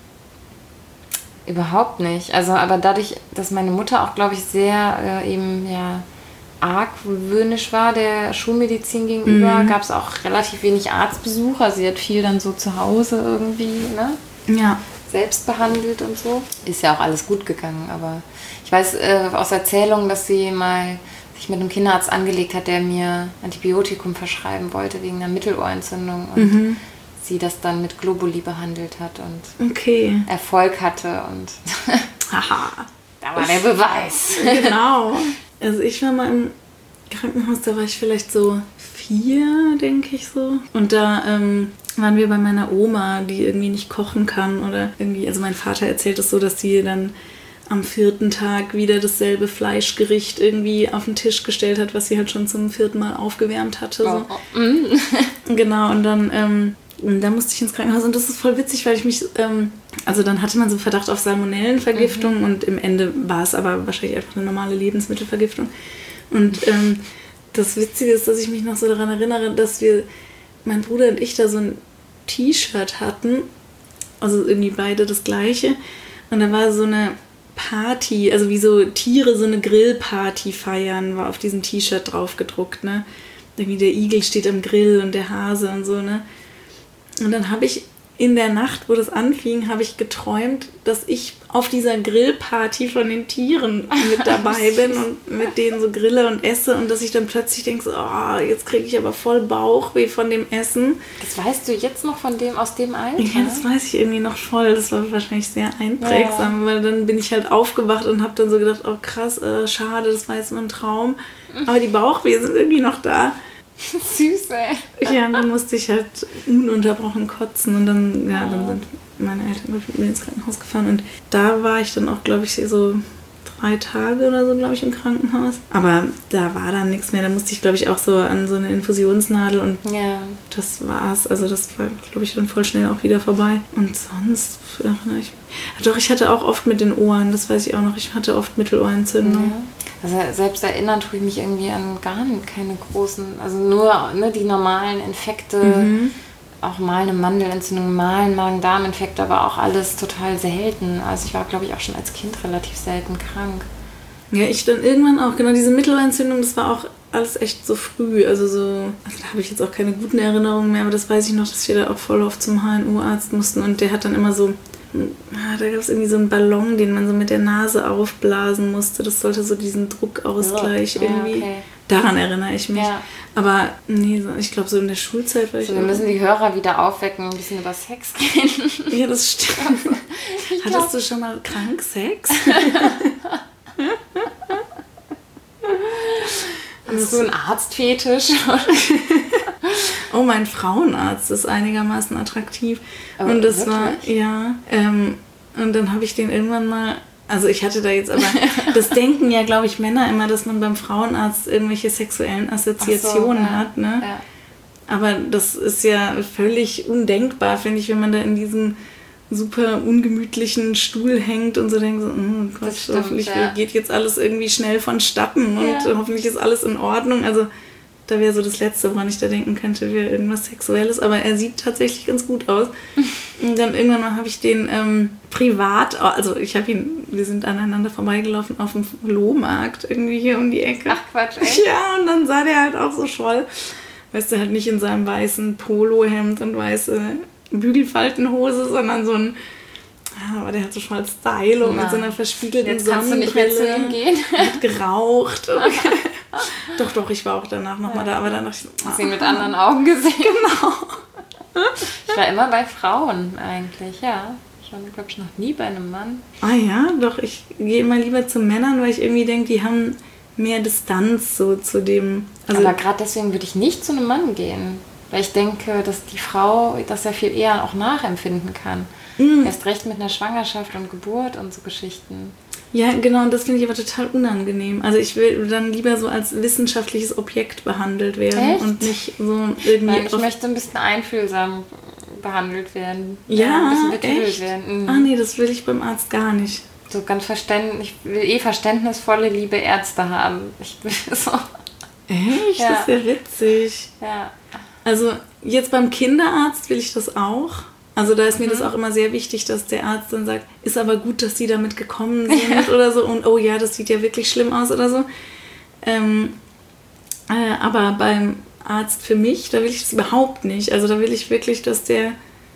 Überhaupt nicht. Also, aber dadurch, dass meine Mutter auch, glaube ich, sehr äh, eben ja argwöhnisch war der Schulmedizin gegenüber, mhm. gab es auch relativ wenig Arztbesuche. Sie hat viel dann so zu Hause irgendwie, ne? Ja. Selbst behandelt und so. Ist ja auch alles gut gegangen, aber ich weiß äh, aus Erzählungen, dass sie mal sich mit einem Kinderarzt angelegt hat, der mir Antibiotikum verschreiben wollte wegen einer Mittelohrentzündung und mhm. sie das dann mit Globuli behandelt hat und okay. Erfolg hatte und haha, da war der Beweis. Genau. Also ich war mal im Krankenhaus, da war ich vielleicht so vier, denke ich so. Und da ähm, waren wir bei meiner Oma, die irgendwie nicht kochen kann oder irgendwie, also mein Vater erzählt es so, dass sie dann am vierten Tag wieder dasselbe Fleischgericht irgendwie auf den Tisch gestellt hat, was sie halt schon zum vierten Mal aufgewärmt hatte. So. Oh, oh. Mm. Genau, und dann, ähm, da musste ich ins Krankenhaus und das ist voll witzig, weil ich mich, ähm, also dann hatte man so Verdacht auf Salmonellenvergiftung mhm. und im Ende war es aber wahrscheinlich einfach eine normale Lebensmittelvergiftung. Und ähm, das Witzige ist, dass ich mich noch so daran erinnere, dass wir, mein Bruder und ich da so ein T-Shirt hatten, also irgendwie beide das gleiche und da war so eine Party, also wie so Tiere so eine Grillparty feiern, war auf diesem T-Shirt drauf gedruckt, ne? Irgendwie der Igel steht am Grill und der Hase und so, ne? Und dann habe ich in der Nacht, wo das anfing, habe ich geträumt, dass ich auf dieser Grillparty von den Tieren mit dabei bin und mit denen so grille und esse und dass ich dann plötzlich denke, so, oh, jetzt kriege ich aber voll Bauchweh von dem Essen. Das weißt du jetzt noch von dem, aus dem Alter? Ja, das weiß ich irgendwie noch voll. Das war wahrscheinlich sehr einprägsam, ja. Weil dann bin ich halt aufgewacht und habe dann so gedacht, oh krass, äh, schade, das war jetzt nur ein Traum. Aber die Bauchweh sind irgendwie noch da. Süß, ey. Ja, und dann musste ich halt ununterbrochen kotzen und dann, ja, dann sind meine Eltern mit mir ins Krankenhaus gefahren und da war ich dann auch, glaube ich, so drei Tage oder so, glaube ich, im Krankenhaus. Aber da war dann nichts mehr, da musste ich, glaube ich, auch so an so eine Infusionsnadel und ja. Das war's. Also das war, glaube ich, dann voll schnell auch wieder vorbei. Und sonst erinnere ich mich. Doch, ich hatte auch oft mit den Ohren, das weiß ich auch noch, ich hatte oft Mittelohrentzündung. Ja. Also selbst erinnern tue ich mich irgendwie an gar keine großen, also nur ne, die normalen Infekte, mhm. auch mal eine Mandelentzündung, mal ein Magen-Darm-Infekt, aber auch alles total selten. Also ich war, glaube ich, auch schon als Kind relativ selten krank. Ja, ich dann irgendwann auch, genau, diese Mittelohrentzündung, das war auch alles echt so früh, also so, also da habe ich jetzt auch keine guten Erinnerungen mehr, aber das weiß ich noch, dass wir da auch voll oft zum H N O-Arzt mussten und der hat dann immer so, da gab es irgendwie so einen Ballon, den man so mit der Nase aufblasen musste. Das sollte so diesen Druckausgleich ja, irgendwie. Okay. Daran erinnere ich mich. Ja. Aber nee, ich glaube so in der Schulzeit war ich. So, wir müssen die Hörer wieder aufwecken, ein bisschen über Sex reden. Ja, das stimmt. Hattest glaub... du schon mal krank Sex? Hast du einen Arztfetisch? Oh, mein Frauenarzt ist einigermaßen attraktiv. Oh, und das wirklich? war, ja, ähm, und dann habe ich den irgendwann mal, also ich hatte da jetzt aber, das denken ja, glaube ich, Männer immer, dass man beim Frauenarzt irgendwelche sexuellen Assoziationen so, ja. hat, ne? Ja. Aber das ist ja völlig undenkbar, finde ich, wenn man da in diesem super ungemütlichen Stuhl hängt und so denkt, so, oh Gott, stimmt, hoffentlich ja. geht jetzt alles irgendwie schnell vonstatten und ja. hoffentlich ist alles in Ordnung. Also da wäre so das Letzte, woran ich da denken könnte, wäre irgendwas Sexuelles, aber er sieht tatsächlich ganz gut aus. Und dann irgendwann mal habe ich den ähm, privat, also ich habe ihn, wir sind aneinander vorbeigelaufen auf dem Flohmarkt irgendwie hier um die Ecke. Ach Quatsch, echt? Ja, und dann sah der halt auch so scholl, weißt du, halt nicht in seinem weißen Polohemd und weiße Bügelfaltenhose, sondern so ein, ja, aber der hat so schon mal Style und mit so einer verspiegelten Jetzt kannst du nicht mehr zu ihm gehen. Hat geraucht. Doch, doch, ich war auch danach nochmal da, aber dann dachte ich, hast ihn mit anderen Augen gesehen. Genau. Ich war immer bei Frauen eigentlich, ja. Ich war, glaube ich, noch nie bei einem Mann. Ah ja, doch, ich gehe immer lieber zu Männern, weil ich irgendwie denke, die haben mehr Distanz so zu dem. Also aber gerade deswegen würde ich nicht zu einem Mann gehen. Weil ich denke, dass die Frau das ja viel eher auch nachempfinden kann. Mm. Erst recht mit einer Schwangerschaft und Geburt und so Geschichten. Ja, genau, und das finde ich aber total unangenehm. Also ich will dann lieber so als wissenschaftliches Objekt behandelt werden. Echt? Und nicht so irgendwie... Nein, ich möchte ein bisschen einfühlsam behandelt werden. Ja, ein bisschen betüdelt echt? werden. Mhm. Ah nee, das will ich beim Arzt gar nicht. So ganz verständlich, ich will eh verständnisvolle, liebe Ärzte haben. Ich will so... Echt? Ja. Das ist ja witzig. Ja. Also jetzt beim Kinderarzt will ich das auch. Also da ist mir mhm. das auch immer sehr wichtig, dass der Arzt dann sagt, ist aber gut, dass Sie damit gekommen sind ja. oder so. Und oh ja, das sieht ja wirklich schlimm aus oder so. Ähm, äh, aber beim Arzt für mich, da will ich das überhaupt nicht. Also da will ich wirklich, dass der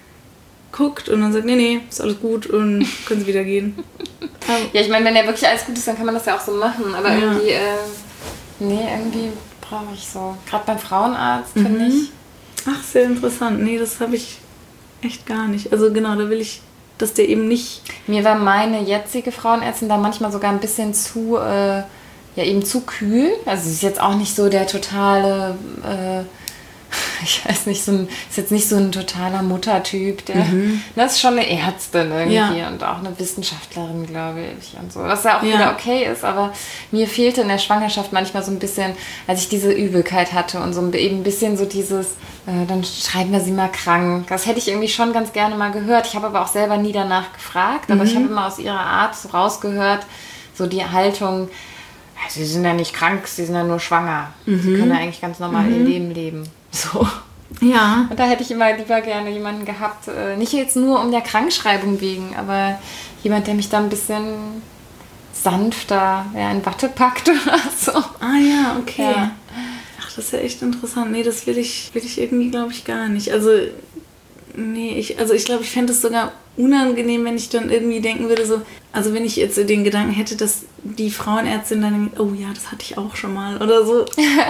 guckt und dann sagt, nee, nee, ist alles gut und können Sie wieder gehen. Ja, ich meine, wenn ja wirklich alles gut ist, dann kann man das ja auch so machen. Aber ja. irgendwie, äh, nee, irgendwie brauche ich so. Gerade beim Frauenarzt, mhm. finde ich. Ach, sehr interessant. Nee, das habe ich echt gar nicht. Also genau, da will ich, dass der eben nicht... Mir war meine jetzige Frauenärztin da manchmal sogar ein bisschen zu, äh, ja eben zu kühl. Also sie ist jetzt auch nicht so der totale, äh, ich weiß nicht, so ein, ist jetzt nicht so ein totaler Muttertyp, der, mhm. das ist schon eine Ärztin irgendwie ja. und auch eine Wissenschaftlerin, glaube ich, und so, was ja auch ja. wieder okay ist, aber mir fehlte in der Schwangerschaft manchmal so ein bisschen, als ich diese Übelkeit hatte und so eben ein bisschen so dieses, äh, dann schreiben wir sie mal krank, das hätte ich irgendwie schon ganz gerne mal gehört, ich habe aber auch selber nie danach gefragt, aber mhm. ich habe immer aus ihrer Art so rausgehört, so die Haltung, sie sind ja nicht krank, sie sind ja nur schwanger. Mhm. Sie können ja eigentlich ganz normal mhm. ihr Leben leben. So. Ja. Und da hätte ich immer lieber gerne jemanden gehabt, äh, nicht jetzt nur um der Krankschreibung wegen, aber jemand, der mich da ein bisschen sanfter ja, in Watte packt oder so. Ah ja, okay. Ja. Ach, das ist ja echt interessant. Nee, das will ich, will ich irgendwie, glaube ich, gar nicht. Also, nee, ich, also ich glaube, ich fände es sogar unangenehm, wenn ich dann irgendwie denken würde, so, also wenn ich jetzt den Gedanken hätte, dass die Frauenärztin dann denkt, oh ja, das hatte ich auch schon mal oder so.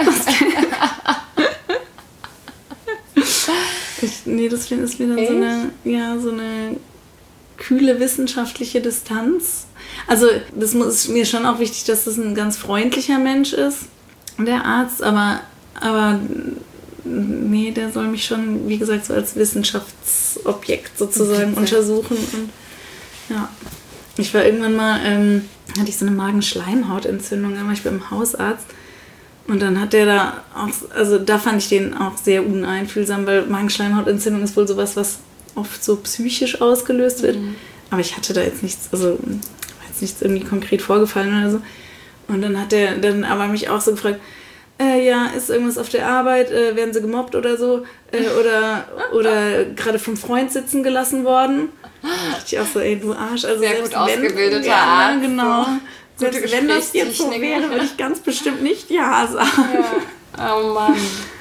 ich, nee, das ist mir dann Echt? so eine, ja, so eine kühle wissenschaftliche Distanz. Also das ist mir schon auch wichtig, dass das ein ganz freundlicher Mensch ist, der Arzt, aber, aber nee, der soll mich schon, wie gesagt, so als Wissenschaftsobjekt sozusagen untersuchen. Und ja, ich war irgendwann mal, ähm, hatte ich so eine Magenschleimhautentzündung, da war ich beim Hausarzt und dann hat der da auch, also da fand ich den auch sehr uneinfühlsam, weil Magenschleimhautentzündung ist wohl sowas, was oft so psychisch ausgelöst wird. Mhm. Aber ich hatte da jetzt nichts, also war jetzt nichts irgendwie konkret vorgefallen oder so. Und dann hat der dann aber mich auch so gefragt, Äh, ja, ist irgendwas auf der Arbeit, äh, werden sie gemobbt oder so, äh, oder, oder gerade vom Freund sitzen gelassen worden. Da dachte ich auch so, ey, du Arsch. Also sehr selbst gut ausgebildeter wenn, Arzt. Ja, genau. So. Selbst wenn das jetzt so wäre, würde ich ganz bestimmt nicht Ja sagen. Ja. Oh Mann.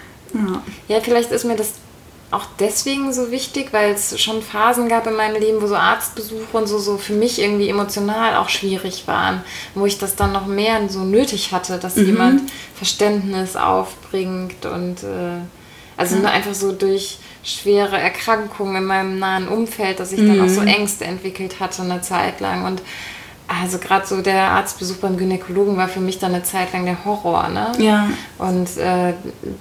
Ja. ja, vielleicht ist mir das auch deswegen so wichtig, weil es schon Phasen gab in meinem Leben, wo so Arztbesuche und so, so für mich irgendwie emotional auch schwierig waren, wo ich das dann noch mehr so nötig hatte, dass mhm. jemand Verständnis aufbringt und äh, also mhm. nur einfach so durch schwere Erkrankungen in meinem nahen Umfeld, dass ich mhm. dann auch so Ängste entwickelt hatte eine Zeit lang und also gerade so der Arztbesuch beim Gynäkologen war für mich dann eine Zeit lang der Horror, ne? Ja. Und äh,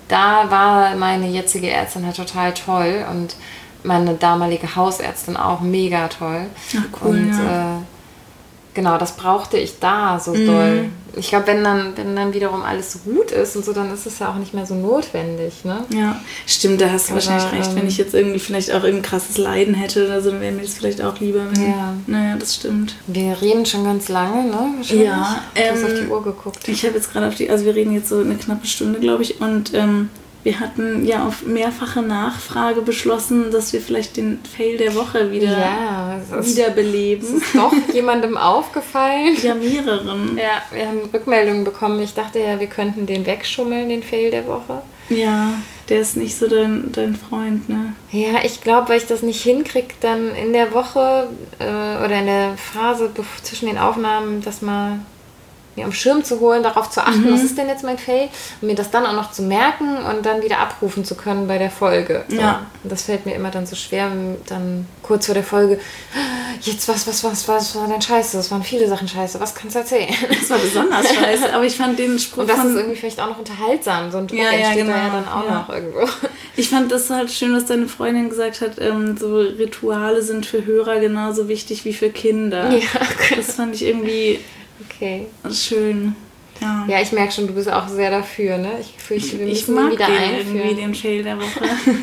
da war meine jetzige Ärztin halt total toll und meine damalige Hausärztin auch mega toll. Ach cool, und ja. äh, genau, das brauchte ich da so mhm. doll. Ich glaube, wenn dann, wenn dann wiederum alles so gut ist und so, dann ist es ja auch nicht mehr so notwendig, ne? Ja, stimmt, da hast du Aber, wahrscheinlich recht. ähm, wenn ich jetzt irgendwie vielleicht auch irgendein krasses Leiden hätte oder so, dann wäre mir das vielleicht auch lieber. Wenn, Ja. Naja, das stimmt. Wir reden schon ganz lange, ne? Wahrscheinlich. Ja, Du hast ähm, auf die Uhr geguckt. Ich habe jetzt gerade auf die, also wir reden jetzt so eine knappe Stunde, glaube ich, und ähm, wir hatten ja auf mehrfache Nachfrage beschlossen, dass wir vielleicht den Fail der Woche wieder, ja, wiederbeleben. Ist doch jemandem aufgefallen? Ja, mehreren. Ja, wir haben Rückmeldungen bekommen. Ich dachte ja, wir könnten den wegschummeln, den Fail der Woche. Ja, der ist nicht so dein, dein Freund, ne? Ja, ich glaube, weil ich das nicht hinkriege, dann in der Woche äh, oder in der Phase bef- zwischen den Aufnahmen, das mal mir am Schirm zu holen, darauf zu achten, Mhm. was ist denn jetzt mein Fail? Und mir das dann auch noch zu merken und dann wieder abrufen zu können bei der Folge. So. Ja. Und das fällt mir immer dann so schwer, dann kurz vor der Folge, jetzt was, was, was, was war denn scheiße? Das waren viele Sachen scheiße, was kannst du erzählen? Das war besonders scheiße, aber ich fand den Spruch Und das von... ist irgendwie vielleicht auch noch unterhaltsam, so ein Druck Ja, ja, entsteht da genau. ja dann auch Ja. noch irgendwo. Ich fand das halt schön, was deine Freundin gesagt hat, ähm, so Rituale sind für Hörer genauso wichtig wie für Kinder. Ja, Das fand ich irgendwie okay. schön. Ja, Ja, ich merke schon, du bist auch sehr dafür, ne? Ich fürchte, wir ich müssen mag ihn wieder den irgendwie, einführen. den Fail der Woche.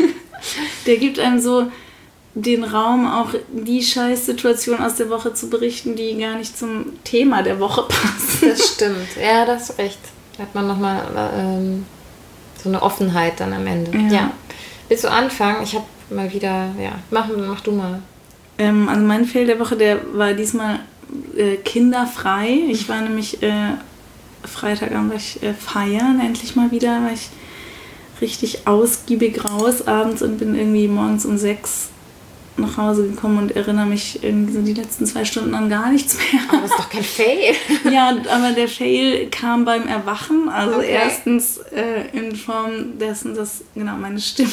Der gibt einem so den Raum, auch die Scheißsituation aus der Woche zu berichten, die gar nicht zum Thema der Woche passen. Das stimmt. Ja, da hast du recht. Da hat man nochmal ähm, so eine Offenheit dann am Ende. Ja. Ja. Willst du anfangen? Ich habe mal wieder, ja, mach, mach du mal. Ähm, also mein Fail der Woche, der war diesmal äh, kinderfrei. Ich war nämlich äh, Freitagabend war ich äh, feiern, endlich mal wieder, war ich richtig ausgiebig raus abends und bin irgendwie morgens um sechs nach Hause gekommen und erinnere mich irgendwie so die letzten zwei Stunden an gar nichts mehr. Aber das ist doch kein Fail. Ja, aber der Fail kam beim Erwachen. Also Okay. erstens äh, in Form dessen, dass genau meine Stimme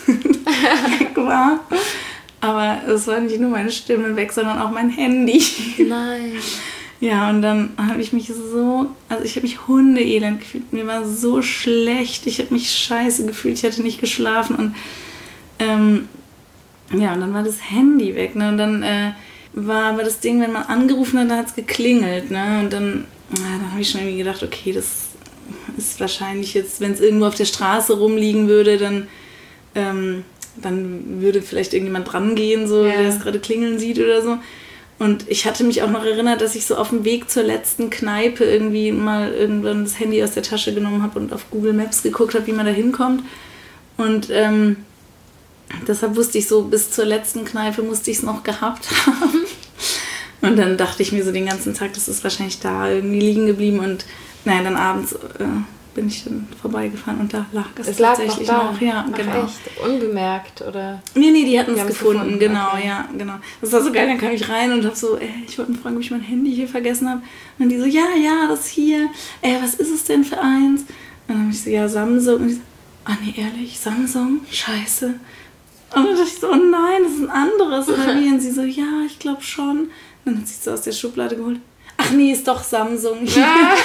weg war. Aber es war nicht nur meine Stimme weg, sondern auch mein Handy. Nein. Ja, und dann habe ich mich so, also ich habe mich hundeelend gefühlt. Mir war so schlecht. Ich habe mich scheiße gefühlt. Ich hatte nicht geschlafen. Und ähm, ja, und dann war das Handy weg. Ne? Und dann äh, war aber das Ding, wenn man angerufen hat, dann hat es geklingelt. Ne? Und dann, ja, dann habe ich schon irgendwie gedacht, okay, das ist wahrscheinlich jetzt, wenn es irgendwo auf der Straße rumliegen würde, dann, ähm, dann würde vielleicht irgendjemand dran gehen, so, ja. der es gerade klingeln sieht oder so. Und ich hatte mich auch noch erinnert, dass ich so auf dem Weg zur letzten Kneipe irgendwie mal irgendwann das Handy aus der Tasche genommen habe und auf Google Maps geguckt habe, wie man da hinkommt. Und ähm, deshalb wusste ich so, bis zur letzten Kneipe musste ich es noch gehabt haben. Und dann dachte ich mir so den ganzen Tag, das ist wahrscheinlich da irgendwie liegen geblieben. Und naja, dann abends äh, bin ich dann vorbeigefahren und da lag es, es lag tatsächlich noch, da. noch. Ja, Ach, genau. Echt? Unbemerkt, oder? Nee, nee, die hatten es gefunden, gefunden, genau, okay. ja, genau. Das war so geil, dann kam ich rein und hab so, ey, ich wollte mal fragen, ob ich mein Handy hier vergessen habe. Und die so, ja, ja, das hier. Ey, was ist es denn für eins? Und dann habe ich so, ja, Samsung. Und die so, ah nee, ehrlich, Samsung? Scheiße. Und dann dachte ich so, oh nein, das ist ein anderes. Oder wie? Und sie so, ja, ich glaube schon. Und dann hat sie es so aus der Schublade geholt. Ach nee, ist doch Samsung. Ja.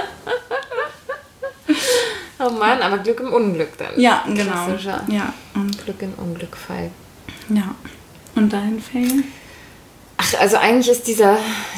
Oh Mann, aber Glück im Unglück dann. Ja, genau. Klassischer. Ja. Und Glück im Unglück-Fall. ja. Und dein Fail? Ach, also eigentlich ist dieser,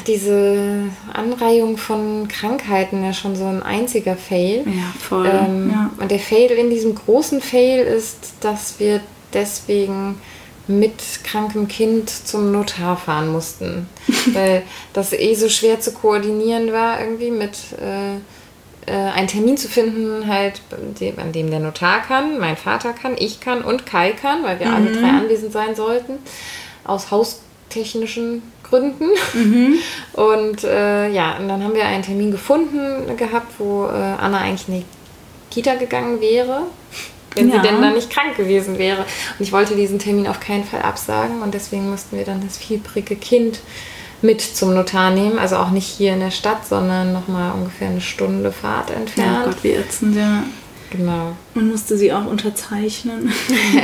diese Anreihung von Krankheiten ja schon so ein einziger Fail. Ja, voll. Ähm, ja. Und der Fail in diesem großen Fail ist, dass wir deswegen mit krankem Kind zum Notar fahren mussten. Weil das eh so schwer zu koordinieren war, irgendwie mit äh, äh, einen Termin zu finden, halt, an dem der Notar kann, mein Vater kann, ich kann und Kai kann, weil wir Mhm. alle drei anwesend sein sollten, aus haustechnischen Gründen. Mhm. Und äh, ja, und dann haben wir einen Termin gefunden gehabt, wo äh, Anna eigentlich in die Kita gegangen wäre, wenn Ja. sie denn dann nicht krank gewesen wäre. Und ich wollte diesen Termin auf keinen Fall absagen und deswegen mussten wir dann das fiebrige Kind mit zum Notar nehmen. Also auch nicht hier in der Stadt, sondern nochmal ungefähr eine Stunde Fahrt Oh entfernt. Gott, wie ätzend, ja. Genau. Man musste sie auch unterzeichnen.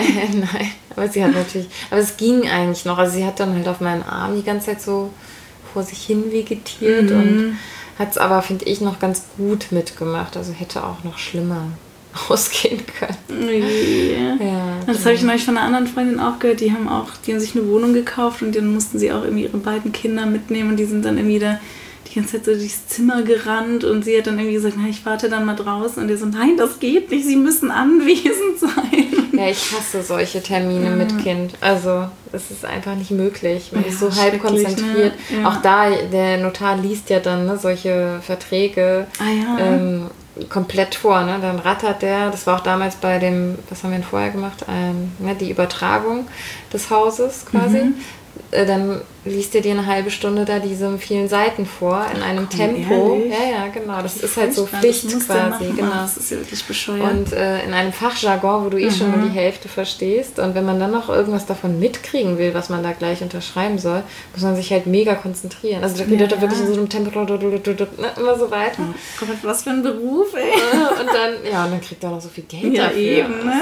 Nein, aber sie hat natürlich, aber es ging eigentlich noch. Also sie hat dann halt auf meinen Arm die ganze Zeit so vor sich hin vegetiert Mhm. und hat es aber, finde ich, noch ganz gut mitgemacht. Also hätte auch noch schlimmer ausgehen können. Yeah. Ja, Das habe ich neulich von einer anderen Freundin auch gehört. Die haben auch, die haben sich eine Wohnung gekauft und dann mussten sie auch irgendwie ihre beiden Kinder mitnehmen und die sind dann irgendwie da die ganze Zeit so durchs Zimmer gerannt und sie hat dann irgendwie gesagt, na, ich warte dann mal draußen und der so, nein, das geht nicht, sie müssen anwesend sein. Ja, ich hasse solche Termine Ja. mit Kind. Also es ist einfach nicht möglich. Man Ja, ist so halb schrecklich, konzentriert. ne? Ja. Auch da, der Notar liest ja dann ne, solche Verträge Ah ja. ähm, komplett vor. Ne? Dann rattert der, das war auch damals bei dem, was haben wir denn vorher gemacht, ähm, ne, die Übertragung des Hauses quasi. Mhm. Äh, dann liest er dir eine halbe Stunde da diese vielen Seiten vor in einem komm, Tempo. ehrlich? Ja, ja, genau. Das ist halt so Furchtbar, Pflicht das muss der quasi. machen. Genau. Oh, das ist ja wirklich bescheuert. Und äh, in einem Fachjargon, wo du eh schon nur die Hälfte verstehst. Und wenn man dann noch irgendwas davon mitkriegen will, was man da gleich unterschreiben soll, muss man sich halt mega konzentrieren. Also da geht Ja, er wirklich ja. in so einem Tempo ne, immer so weiter. Gott, was für ein Beruf, ey. Und dann, ja, und dann kriegt er noch so viel Geld Ja, dafür. eben, ne?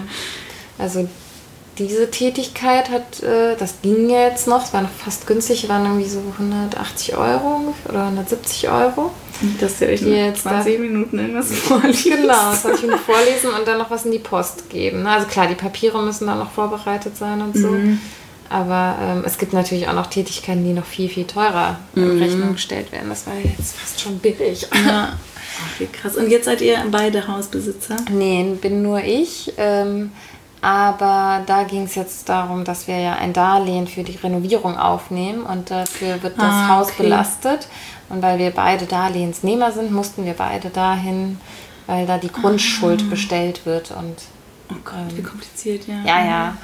Also, also diese Tätigkeit hat, äh, das ging ja jetzt noch, es war noch fast günstig, waren irgendwie so hundertachtzig Euro ungefähr, oder hundertsiebzig Euro. Dass der euch Die in jetzt zwanzig Minuten irgendwas vorliest. Genau, das soll ich mir vorlesen und dann noch was in die Post geben. Also klar, die Papiere müssen dann noch vorbereitet sein und so. Mhm. Aber ähm, es gibt natürlich auch noch Tätigkeiten, die noch viel, viel teurer in Mhm. Rechnung gestellt werden. Das war jetzt fast schon billig. Ja. Ach, wie krass. Und jetzt seid ihr beide Hausbesitzer? Nee, bin nur ich. Ähm, aber da ging es jetzt darum, dass wir ja ein Darlehen für die Renovierung aufnehmen und dafür wird das Ah, Haus okay. belastet. Und weil wir beide Darlehensnehmer sind, mussten wir beide dahin, weil da die Grundschuld Ah. bestellt wird. Und Oh Gott, wie kompliziert, ja. ja, ja,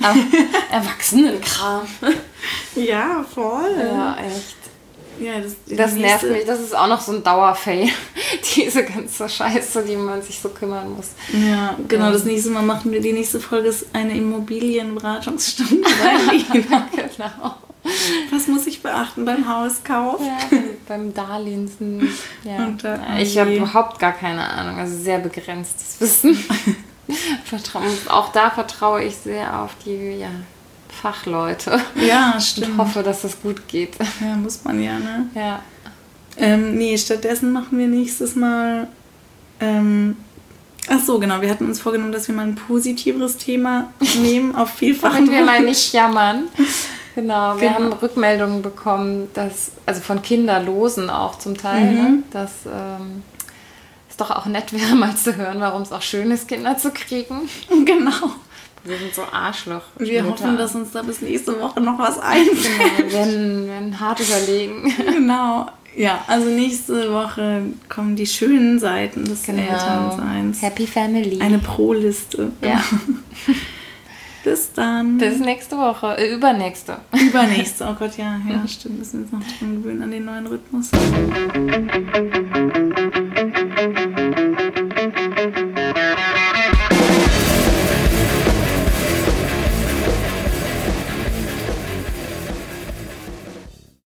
Erwachsenenkram. Ja, voll. Ja, echt. Ja, das Das die nervt nächste- mich. Das ist auch noch so ein Dauerfail. Diese ganze Scheiße, die man sich so kümmern muss. Ja, genau. Ja. Das nächste Mal machen wir, die nächste Folge ist eine Immobilienberatungsstunde bei Lina. Genau. Was muss ich beachten beim Hauskauf? Ja, beim, beim Darlehens. Ja. Und da- Ich habe überhaupt gar keine Ahnung. Also sehr begrenztes Wissen. Vertrau- auch da vertraue ich sehr auf die ja, Fachleute. Ja, Und stimmt. hoffe, dass das gut geht. Ja, muss man ja, ne? Ja. Ähm, nee, stattdessen machen wir nächstes Mal... Ähm, ach so, genau. Wir hatten uns vorgenommen, dass wir mal ein positiveres Thema nehmen, auf vielfachen Damit wir mal nicht jammern. Genau, wir Genau. haben Rückmeldungen bekommen, dass, also von Kinderlosen auch zum Teil, Mhm. ne, dass ähm, es doch auch nett wäre, mal zu hören, warum es auch schön ist, Kinder zu kriegen. Genau. Wir sind so Arschloch. Wir hoffen, dass uns da bis nächste Woche noch was einfällt. Genau, wir werden, werden hart überlegen. Genau. Ja, also nächste Woche kommen die schönen Seiten des Genau. Elternseins. Happy Family. Eine Pro-Liste. Ja. Bis dann. Bis nächste Woche, äh, übernächste. Übernächste. Oh Gott, ja, ja, stimmt. Müssen wir uns noch dran gewöhnen an den neuen Rhythmus.